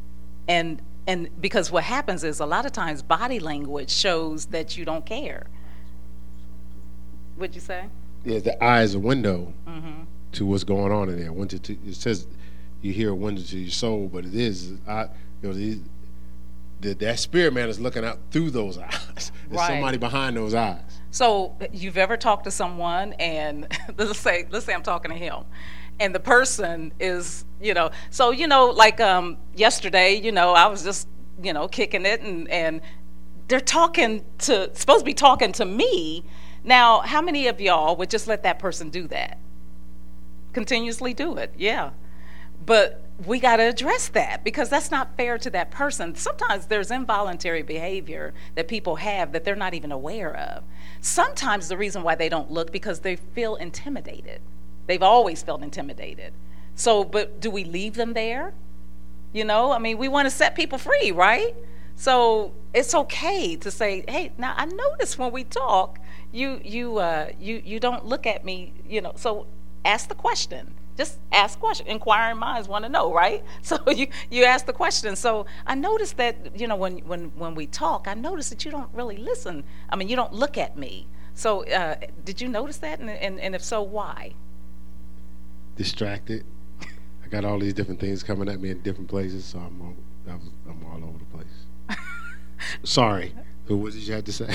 And and because what happens is a lot of times body language shows that you don't care. What'd you say? Yeah, the eye is a window mm-hmm. to what's going on in there. Window to, it says you hear a window to your soul, but it is, I, you know, the, the, that spirit man is looking out through those eyes. There's right. somebody behind those eyes. So you've ever talked to someone, and let's say let's say I'm talking to him, and the person is, you know, so you know, like um, yesterday, you know, I was just, you know, kicking it, and and they're talking to supposed to be talking to me. Now, how many of y'all would just let that person do that? Continuously do it, yeah. But we got to address that, because that's not fair to that person. Sometimes there's involuntary behavior that people have that they're not even aware of. Sometimes the reason why they don't look because they feel intimidated. They've always felt intimidated. So, but do we leave them there? You know, I mean, we want to set people free, right? So it's okay to say, hey, now I notice when we talk, you you uh, you you don't look at me, you know. So ask the question. Just ask question. Inquiring minds want to know, right? So you, you ask the question. So I noticed that, you know, when, when, when we talk, I noticed that you don't really listen. I mean, you don't look at me. So uh, did you notice that? And, and, and if so, why? Distracted. I got all these different things coming at me in different places, so I'm all, I was, I'm all over the place. Sorry. What did you have to say?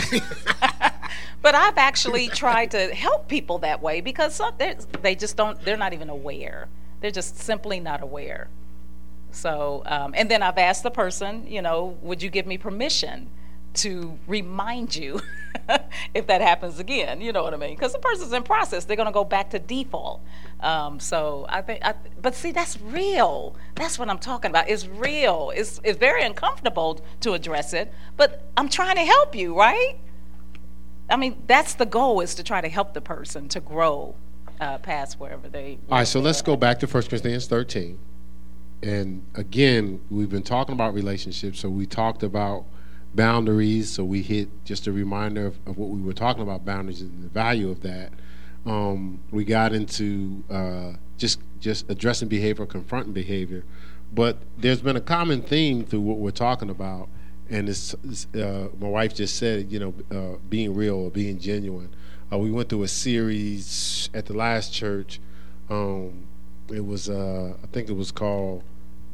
But I've actually tried to help people that way, because some, they just don't, they're not even aware. They're just simply not aware. So, um, and then I've asked the person, you know, would you give me permission to remind you if that happens again? You know what I mean? Because the person's in process. They're going to go back to default. Um, so I think, I, but see, that's real. That's what I'm talking about. It's real. It's, it's very uncomfortable to address it, but I'm trying to help you, right? I mean, that's the goal, is to try to help the person to grow uh, past wherever they. All right, so let's go back to First Corinthians thirteen. And again, we've been talking about relationships. So we talked about boundaries. So we hit just a reminder of, of what we were talking about, boundaries and the value of that. Um, we got into uh, just just addressing behavior, confronting behavior. But there's been a common theme through what we're talking about. And it's, it's, uh, my wife just said, you know, uh, being real or being genuine. Uh, we went through a series at the last church. Um, it was, uh, I think it was called,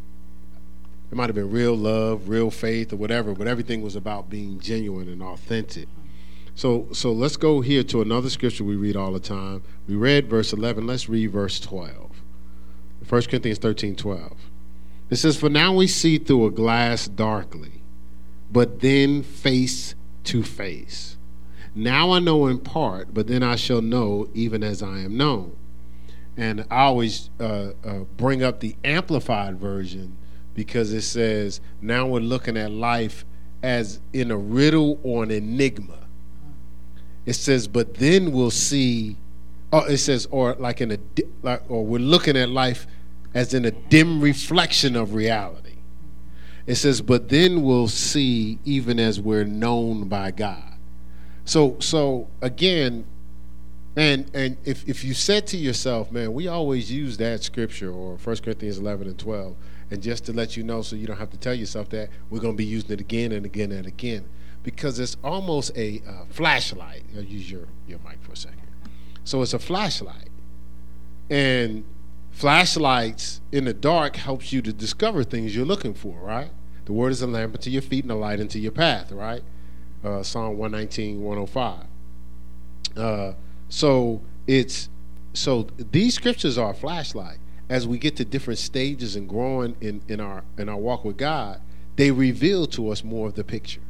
it might have been Real Love, Real Faith, or whatever, but everything was about being genuine and authentic. So, so let's go here to another scripture we read all the time. We read verse eleven. Let's read verse twelve. First Corinthians thirteen twelve. It says, "For now we see through a glass darkly, but then face to face. Now I know in part, but then I shall know even as I am known." And I always uh, uh, bring up the Amplified version, because it says, now we're looking at life as in a riddle or an enigma. It says, but then we'll see, oh, it says, or like in a, like, or we're looking at life as in a dim reflection of reality. It says, but then we'll see even as we're known by God. So, so again, and and if, if you said to yourself, man, we always use that scripture, or First Corinthians eleven and twelve, and just to let you know, so you don't have to tell yourself that, we're going to be using it again and again and again, because it's almost a uh, flashlight. I'll use your, your mic for a second. So it's a flashlight. And flashlights in the dark helps you to discover things you're looking for, right? The word is a lamp unto your feet and a light unto your path, right? Uh, Psalm one nineteen, one oh five. Uh, so it's so these scriptures are a flashlight. As we get to different stages and growing in, in our in our walk with God, they reveal to us more of the picture.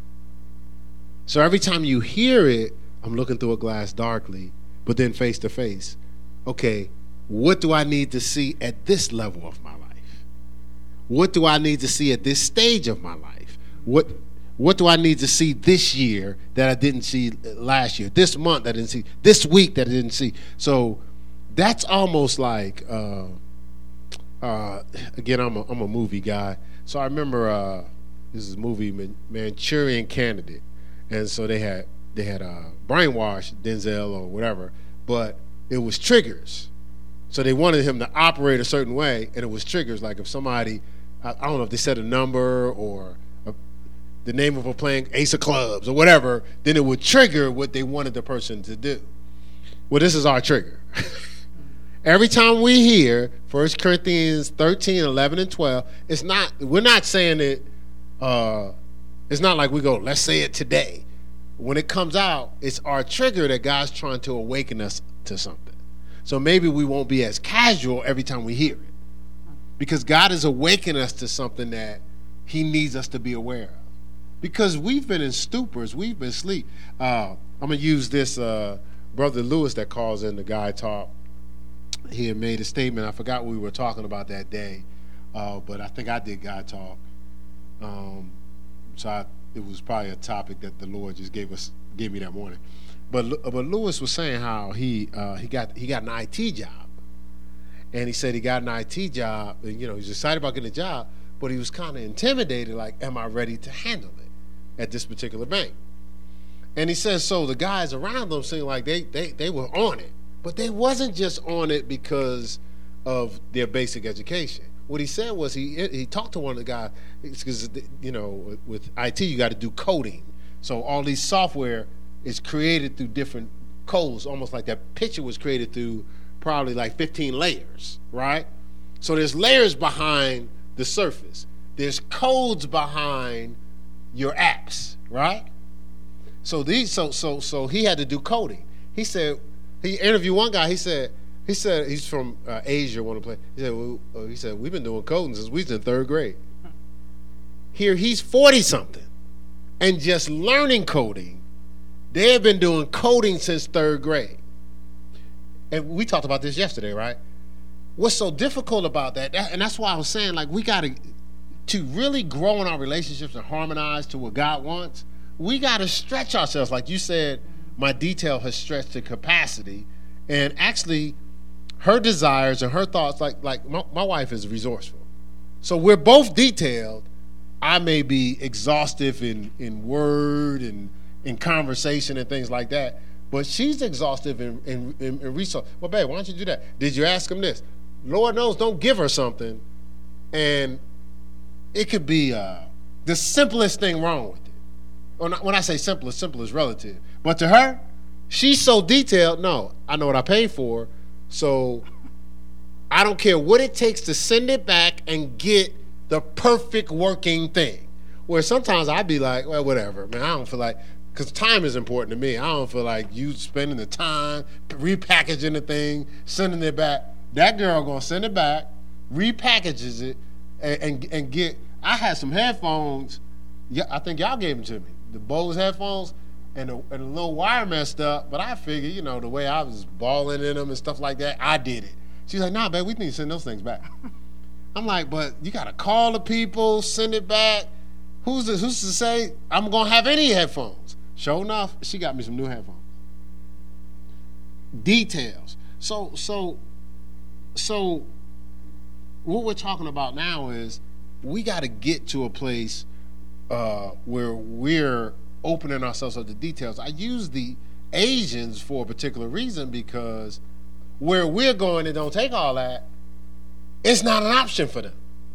So every time you hear it, I'm looking through a glass darkly, but then face to face. Okay, what do I need to see at this level of my life? What do I need to see at this stage of my life? What what do I need to see this year that I didn't see last year? This month that I didn't see? This week that I didn't see? So that's almost like, uh, uh, again, I'm a, I'm a movie guy. So I remember uh, this is a movie, Man- Manchurian Candidate. And so they had, they had uh, brainwashed Denzel or whatever, but it was triggers. So they wanted him to operate a certain way, and it was triggers. Like if somebody I, I don't know if they said a number or a, the name of a playing ace of clubs or whatever, then it would trigger what they wanted the person to do. Well, this is our trigger. Every time we hear First Corinthians thirteen, eleven, and twelve, it's not, we're not saying it, uh, it's not like we go, let's say it today. When it comes out, it's our trigger that God's trying to awaken us to something. So maybe we won't be as casual every time we hear it, because God is awakening us to something that he needs us to be aware of. Because we've been in stupors, we've been asleep. Uh, I'm going to use this uh, Brother Lewis that calls in the Guy Talk. He had made a statement. I forgot what we were talking about that day, uh, but I think I did Guy Talk. Um, so I, it was probably a topic that the Lord just gave us, gave me that morning. But but Lewis was saying how he uh, he got he got an I T job, and he said he got an I T job, and you know he's excited about getting a job, but he was kind of intimidated, like, am I ready to handle it at this particular bank? And he says so the guys around them seemed like they they they were on it, but they wasn't just on it because of their basic education. What he said was he he talked to one of the guys, because you know with I T you got to do coding, so all these software is created through different codes, almost like that picture was created through probably like fifteen layers, right? So there's layers behind the surface. There's codes behind your apps, right? So these, so so so he had to do coding. He said he interviewed one guy. He said he said he's from uh, Asia. Want to play? He said well, uh, he said we've been doing coding since we was in third grade. Here he's forty something, and just learning coding. They have been doing coding since third grade. And we talked about this yesterday, right? What's so difficult about that, that and that's why I was saying, like, we got to, to really grow in our relationships and harmonize to what God wants, we got to stretch ourselves. Like you said, my detail has stretched to capacity. And actually, her desires and her thoughts, like, like my, my wife is resourceful. So we're both detailed. I may be exhaustive in, in word and in conversation and things like that, but she's exhaustive in, in, in, in resource. Well, babe, why don't you do that? Did you ask him this? Lord knows, don't give her something, and it could be uh, the simplest thing wrong with it. When I, when I say simple, simple is relative. But to her, she's so detailed. No, I know what I paid for, so I don't care what it takes to send it back and get the perfect working thing. Where sometimes I'd be like, well, whatever, man, I don't feel like, because time is important to me. I don't feel like you spending the time repackaging the thing, sending it back. That girl gonna send it back, repackages it, and and, and get. I had some headphones. Yeah, I think y'all gave them to me. The Bose headphones, and the, and the little wire messed up. But I figured, you know, the way I was balling in them and stuff like that, I did it. She's like, nah, babe, we need to send those things back. I'm like, but you gotta call the people, send it back. Who's this, who's to say I'm gonna have any headphones? Sure enough, she got me some new headphones. Details. So so so what we're talking about now is we got to get to a place uh, where we're opening ourselves up to details. I use the Asians for a particular reason, because where we're going, it don't take all that. It's not an option for them.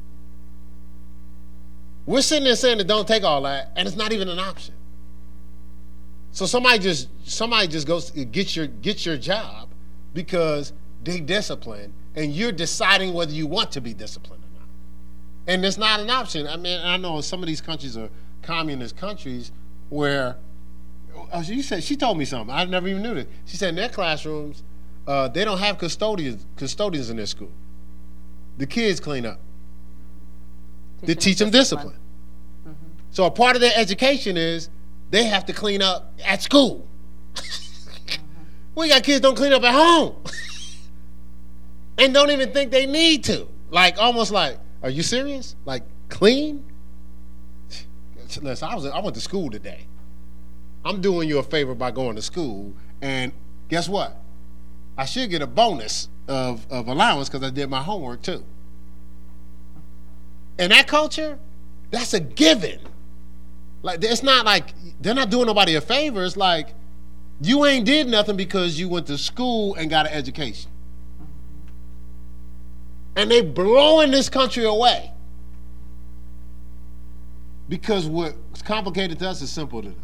We're sitting there saying it don't take all that, and it's not even an option. So somebody just somebody just goes get your get your job because they disciplined, and you're deciding whether you want to be disciplined or not. And it's not an option. I mean, I know some of these countries are communist countries where oh, she said she told me something. I never even knew this. She said in their classrooms, uh, they don't have custodians custodians in their school. The kids clean up. Teach they teach them discipline. discipline. Mm-hmm. So a part of their education is they have to clean up at school. Mm-hmm. We got kids don't clean up at home. And don't even think they need to. Like, almost like, are you serious? Like, clean? Listen, I was I went to school today. I'm doing you a favor by going to school, and guess what? I should get a bonus of, of allowance because I did my homework too. In that culture, that's a given. Like, it's not like they're not doing nobody a favor. It's like you ain't did nothing because you went to school and got an education. And they blowing this country away Because what's complicated to us is simple to them.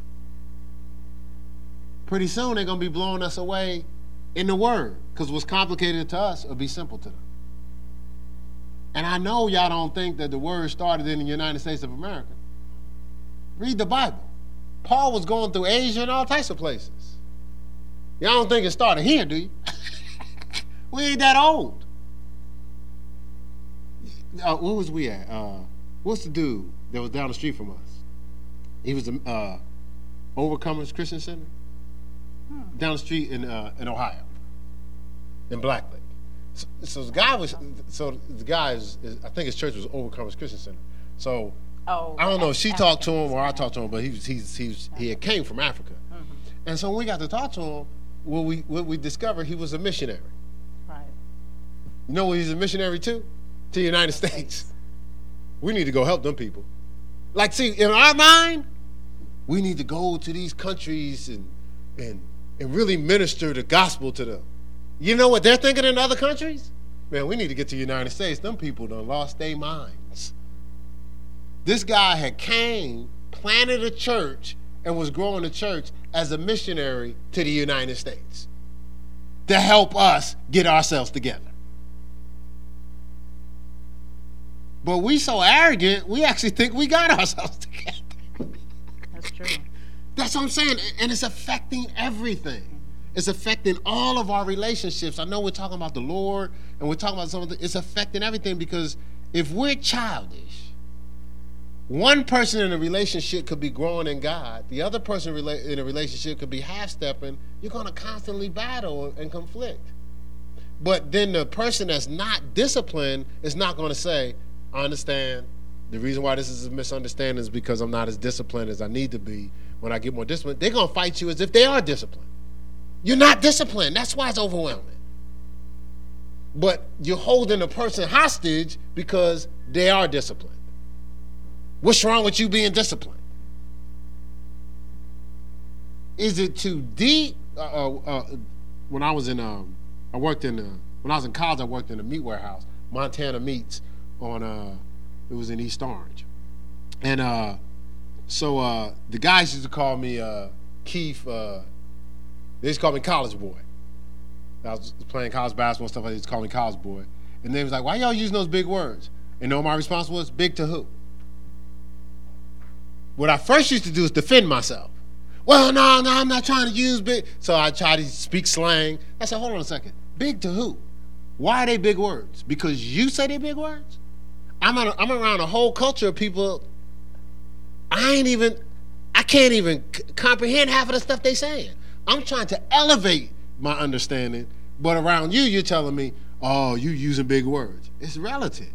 Pretty soon they're going to be blowing us away in the word, because what's complicated to us will be simple to them. And I know y'all don't think that the word started in the United States of America. Read the Bible. Paul was going through Asia and all types of places. Y'all don't think it started here, do you? We ain't that old. Uh, where was we at? Uh, what's the dude that was down the street from us? He was the uh, Overcomers Christian Center. Hmm. Down the street in uh, in Ohio, in Black Lake. So, so the guy was. So the guy is, is. I think his church was Overcomers Christian Center. So oh, I don't know if she African. talked to him or I talked to him, but he was. He's. He was. He had came from Africa, mm-hmm. and so when we got to talk to him, what we what we discovered he was a missionary. Right. You know what he's a missionary to? To the United States. We need to go help them people. Like, see, in our mind, we need to go to these countries and and and really minister the gospel to them. You know what they're thinking in other countries? Man, we need to get to the United States. Them people done lost their minds. This guy had came, planted a church, and was growing the church as a missionary to the United States to help us get ourselves together. But we so arrogant, we actually think we got ourselves together. That's true. That's what I'm saying. And it's affecting everything. It's affecting all of our relationships. I know we're talking about the Lord, and we're talking about something. It's affecting everything, because if we're childish, one person in a relationship could be growing in God. The other person in a relationship could be half-stepping. You're going to constantly battle and conflict. But then the person that's not disciplined is not going to say, I understand. The reason why this is a misunderstanding is because I'm not as disciplined as I need to be. When I get more disciplined, they're going to fight you as if they are disciplined. You're not disciplined. That's why it's overwhelming. But you're holding a person hostage because they are disciplined. What's wrong with you being disciplined? Is it too deep? Uh, uh, when I was in, um, I worked in, uh, when I was in college, I worked in a meat warehouse, Montana Meats, on, uh, it was in East Orange. And uh, so uh, the guys used to call me uh, Keith, uh, they used to call me College Boy. I was playing college basketball and stuff like that. They used to call me College Boy. And they was like, why y'all using those big words? And know what my response was? Big to who? What I first used to do is defend myself. Well, no, no, I'm not trying to use big. So I tried to speak slang. I said, hold on a second. Big to who? Why are they big words? Because you say they're big words? I'm, a, I'm around a whole culture of people, I ain't even, I can't even c- comprehend half of the stuff they saying. I'm trying to elevate my understanding, but around you, you're telling me, oh, you using big words. It's relative.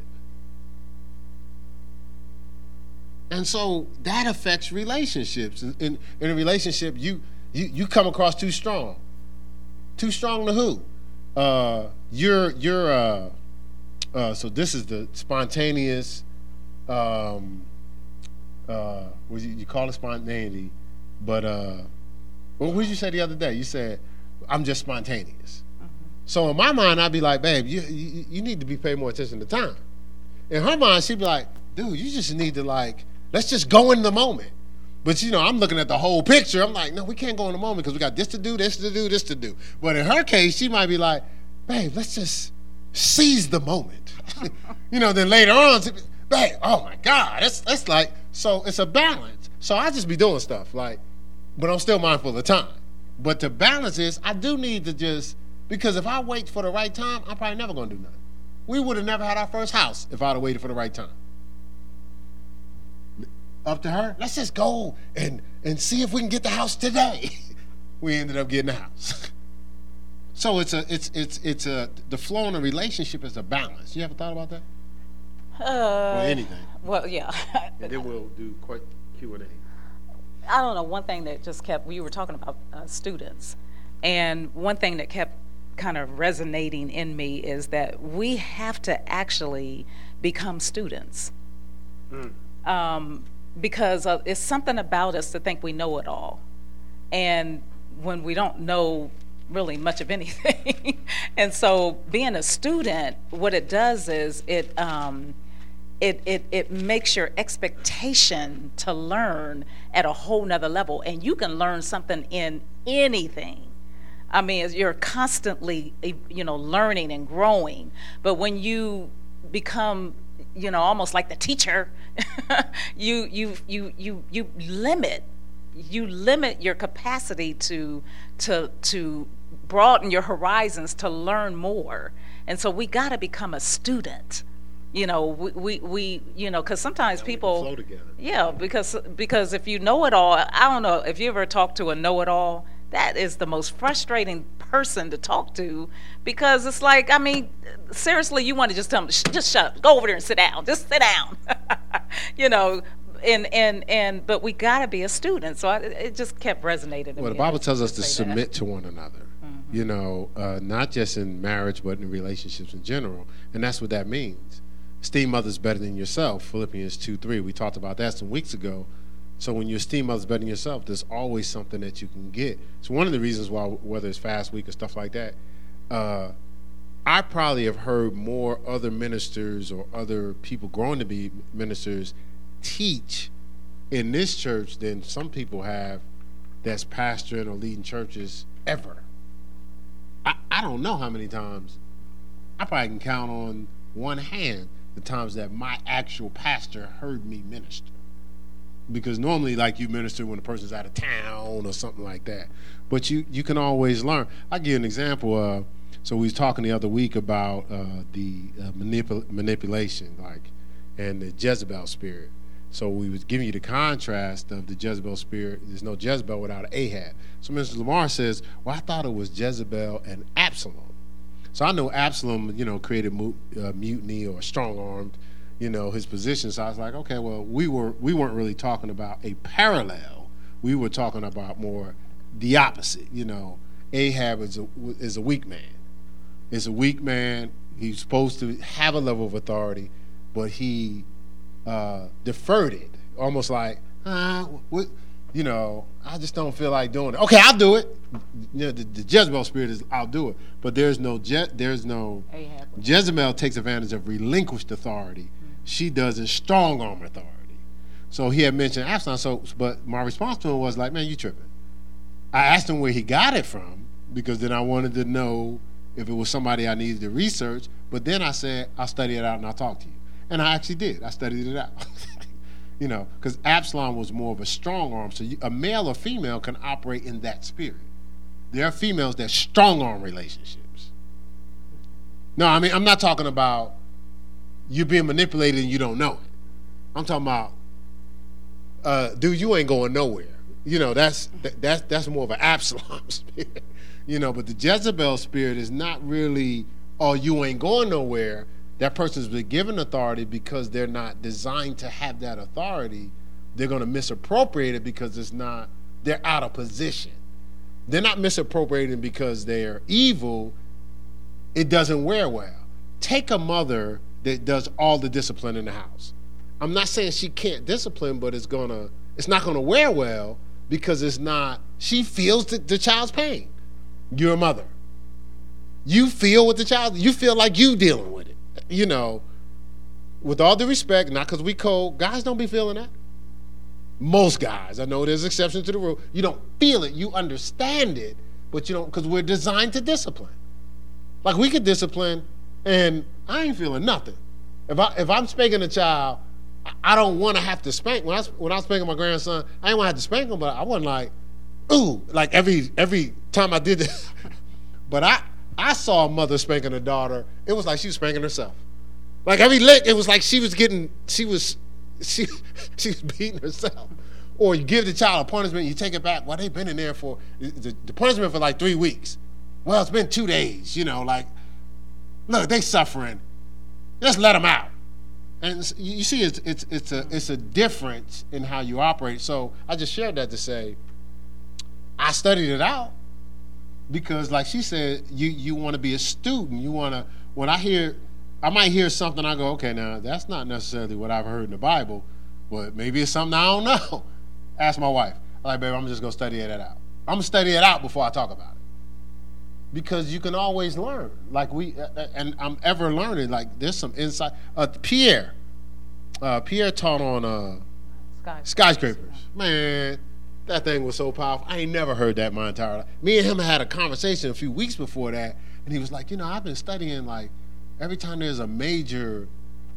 And so that affects relationships. In, in, in a relationship, you, you you come across too strong. Too strong to who? Uh, you're, you're uh, uh, so this is the spontaneous, um, uh, what you, you call it spontaneity, but uh, well, what did you say the other day? You said, I'm just spontaneous. Mm-hmm. So in my mind, I'd be like, babe, you, you you need to be paying more attention to time. In her mind, she'd be like, dude, you just need to like, let's just go in the moment. But you know, I'm looking at the whole picture. I'm like, no, we can't go in the moment because we got this to do, this to do, this to do. But in her case, she might be like, babe, let's just seize the moment. You know, then later on, babe, oh my God, that's that's like, so it's a balance. So I just be doing stuff like, but I'm still mindful of the time. But to balance this, I do need to just, because if I wait for the right time, I'm probably never going to do nothing. We would have never had our first house if I'd have waited for the right time. Up to her, let's just go and, and see if we can get the house today. We ended up getting the house. So it's a, it's, it's, it's a, the flow in a relationship is a balance. You ever thought about that? Uh, or anything? Well, yeah. And then we'll do quick Q and A. I don't know, one thing that just kept, we were talking about uh, students, and one thing that kept kind of resonating in me is that we have to actually become students. Mm. Um, because uh, it's something about us to think we know it all. And when we don't know really much of anything. And so being a student, what it does is it, um, it, it, it makes your expectation to learn at a whole nother level. And you can learn something in anything. I mean, you're constantly, you know, learning and growing. But when you become, you know, almost like the teacher, you, you, you, you, you limit, you limit your capacity to, to, to broaden your horizons to learn more. And so we got to become a student. You know, we, we, we you know, because sometimes Yeah, people, flow together. yeah, because because if you know it all, I don't know if you ever talk to a know-it-all. That is the most frustrating person to talk to, because it's like, I mean, seriously, you want to just tell them, just shut up, go over there and sit down, just sit down, you know. And and and but we got to be a student. So I, it just kept resonating. Well, the Bible tells us to submit to one another. You know, uh, not just in marriage, but in relationships in general. And that's what that means. Esteem others better than yourself, Philippians two three. We talked about that some weeks ago. So when you esteem others better than yourself, there's always something that you can get. So one of the reasons why, whether it's fast week or stuff like that, uh, I probably have heard more other ministers or other people growing to be ministers teach in this church than some people have that's pastoring or leading churches ever. I, I don't know how many times. I probably can count on one hand the times that my actual pastor heard me minister. Because normally, like, you minister when the person's out of town or something like that. But you, you can always learn. I'll give you an example. Uh, so we was talking the other week about uh, the uh, manipul- manipulation, like, and the Jezebel spirit. So we was giving you the contrast of the Jezebel spirit. There's no Jezebel without an Ahab. So Mister Lamar says, well, I thought it was Jezebel and Absalom. So I know Absalom, you know, created mu- uh, mutiny or strong-armed, you know, his position. So I was like, okay, well, we, were, we weren't really talking about a parallel. We were talking about more the opposite. You know, Ahab is a, is a weak man. Is a weak man. He's supposed to have a level of authority, but he uh, deferred it, almost like, ah, what, you know, I just don't feel like doing it. Okay, I'll do it. You know, the, the Jezebel spirit is, I'll do it. But there's no, Je- there's no, Ahab. Jezebel takes advantage of relinquished authority. Mm-hmm. She does in strong arm authority. So he had mentioned Absalom. So, but my response to him was like, man, you tripping. I asked him where he got it from, because then I wanted to know if it was somebody I needed to research. But then I said, I'll study it out and I'll talk to you. And I actually did. I studied it out. You know, because Absalom was more of a strong arm. So you, a male or female can operate in that spirit. There are females that strong arm relationships. No, I mean, I'm not talking about you being manipulated and you don't know it. I'm talking about, uh, dude, you ain't going nowhere. You know, that's that, that's that's more of an Absalom spirit. You know, but the Jezebel spirit is not really, oh, you ain't going nowhere. That person's been given authority because they're not designed to have that authority. They're going to misappropriate it because it's not, they're out of position. They're not misappropriating because they're evil. It doesn't wear well. Take a mother that does all the discipline in the house. I'm not saying she can't discipline, but it's gonna, it's not going to wear well because it's not, she feels the, the child's pain. You're a mother. You feel with the child, you feel like you dealing with it. You know, with all due respect, not because we cold, guys don't be feeling that. Most guys, I know there's exceptions to the rule. You don't feel it, you understand it, but you don't, because we're designed to discipline. Like, we could discipline, and I ain't feeling nothing. If I if I'm spanking a child, I don't want to have to spank. When I when I was spanking my grandson, I didn't want to have to spank him, but I wasn't like, ooh, like every every time I did this. But I. I saw a mother spanking a daughter. It was like she was spanking herself. Like every lick, it was like she was getting, she was, she, she was beating herself. Or you give the child a punishment, you take it back. Well, they've been in there for, the, the punishment for like three weeks. Well, it's been two days, you know, like, look, they suffering. Just let them out. And you see, it's, it's, it's, a, it's a difference in how you operate. So I just shared that to say, I studied it out. Because, like she said, you, you want to be a student. You want to, when I hear, I might hear something, I go, okay, now, that's not necessarily what I've heard in the Bible, but maybe it's something I don't know. Ask my wife. I'm like, babe, I'm just going to study it out. I'm going to study it out before I talk about it. Because you can always learn. Like we, and I'm ever learning. Like, there's some insight. Uh, Pierre, uh, Pierre taught on uh, Skyscrapers. skyscrapers. Man, that thing was so powerful. I ain't never heard that my entire life. Me and him had a conversation a few weeks before that, and he was like, you know, I've been studying, like, every time there's a major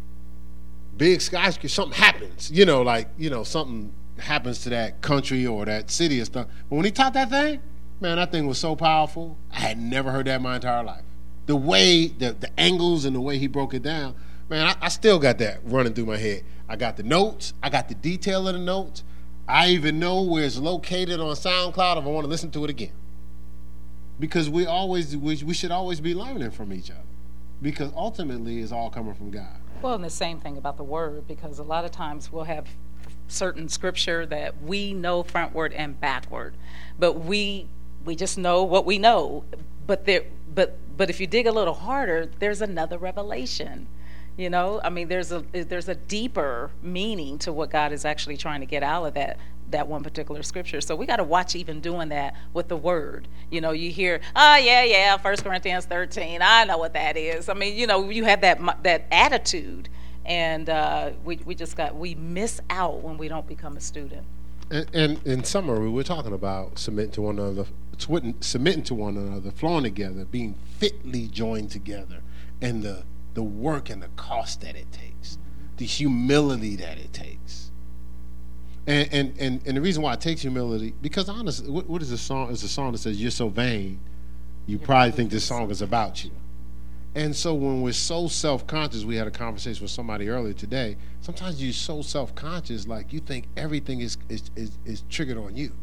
big skyscraper, something happens. You know, like, you know, something happens to that country or that city or stuff. But when he taught that thing, man, that thing was so powerful. I had never heard that my entire life. The way, the, the angles and the way he broke it down, man, I, I still got that running through my head. I got the notes. I got the detail of the notes. I even know where it's located on SoundCloud if I want to listen to it again. Because we always, we, we should always be learning from each other. Because ultimately, it's all coming from God. Well, and the same thing about the word, because a lot of times we'll have certain scripture that we know frontward and backward, but we we just know what we know. But there, but but if you dig a little harder, there's another revelation. You know, I mean, there's a there's a deeper meaning to what God is actually trying to get out of that that one particular scripture. So we got to watch even doing that with the word. You know, you hear, oh yeah, yeah, First Corinthians thirteen. I know what that is. I mean, you know, you have that that attitude, and uh, we we just got we miss out when we don't become a student. And, and in summary, we're talking about submitting to one another, submitting to one another, flowing together, being fitly joined together, and the the work and the cost that it takes, the humility that it takes. And and and, and the reason why it takes humility, because honestly, what, what is a song? It's a song that says, you're so vain, you You're probably think this song is about you. And so when we're so self-conscious, we had a conversation with somebody earlier today, sometimes you're so self-conscious, like you think everything is is, is, is triggered on you.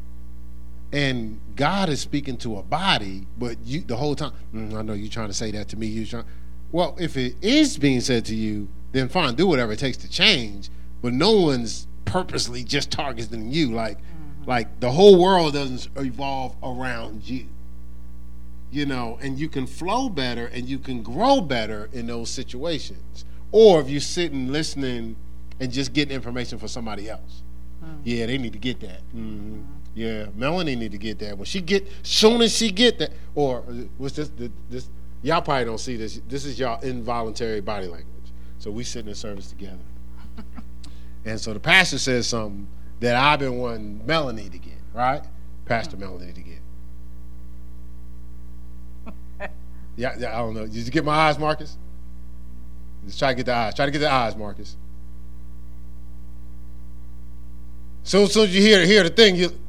And God is speaking to a body, but you the whole time, mm, I know you're trying to say that to me, you're trying. Well, if it is being said to you, then fine, do whatever it takes to change. But no one's purposely just targeting you. Like, mm-hmm. like the whole world doesn't evolve around you. You know, and you can flow better and you can grow better in those situations. Or if you're sitting listening and just getting information for somebody else. Mm-hmm. Yeah, they need to get that. Mm-hmm. Mm-hmm. Yeah, Melanie need to get that. When she get, soon as she get that, or what's this? This. Y'all probably don't see this. This is y'all involuntary body language. So we sit in the service together. And so the pastor says something that I've been wanting Melanie to get, right? Pastor mm-hmm. Melanie to get. Yeah, yeah, I don't know. Did you get my eyes, Marcus? Let's try to get the eyes. Try to get the eyes, Marcus. So as soon as you hear, hear the thing, you...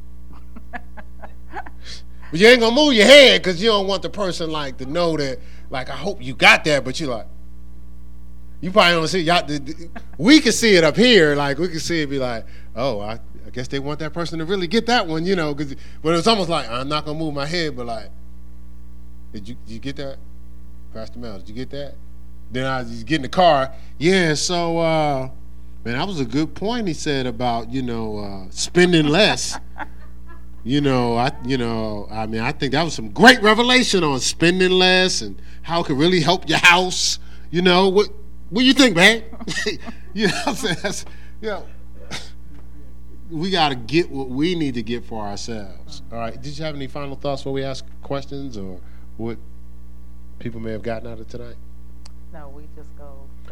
But you ain't gonna move your head because you don't want the person like to know that, like, I hope you got that, but you like, you probably don't see, y'all, we can see it up here, like, we can see it be like, oh, I, I guess they want that person to really get that one, you know, cause, but it's almost like, I'm not gonna move my head, but like, did you, did you get that? Pastor Mel, did you get that? Then I just get in the car, yeah, so, uh, man, that was a good point he said about, you know, uh, spending less. You know, I you know, I mean, I think that was some great revelation on spending less and how it could really help your house. You know, what what do you think, man? You know what I'm saying? That's, you know, we got to get what we need to get for ourselves. All right. Did you have any final thoughts before we ask questions or what people may have gotten out of tonight? No, we just go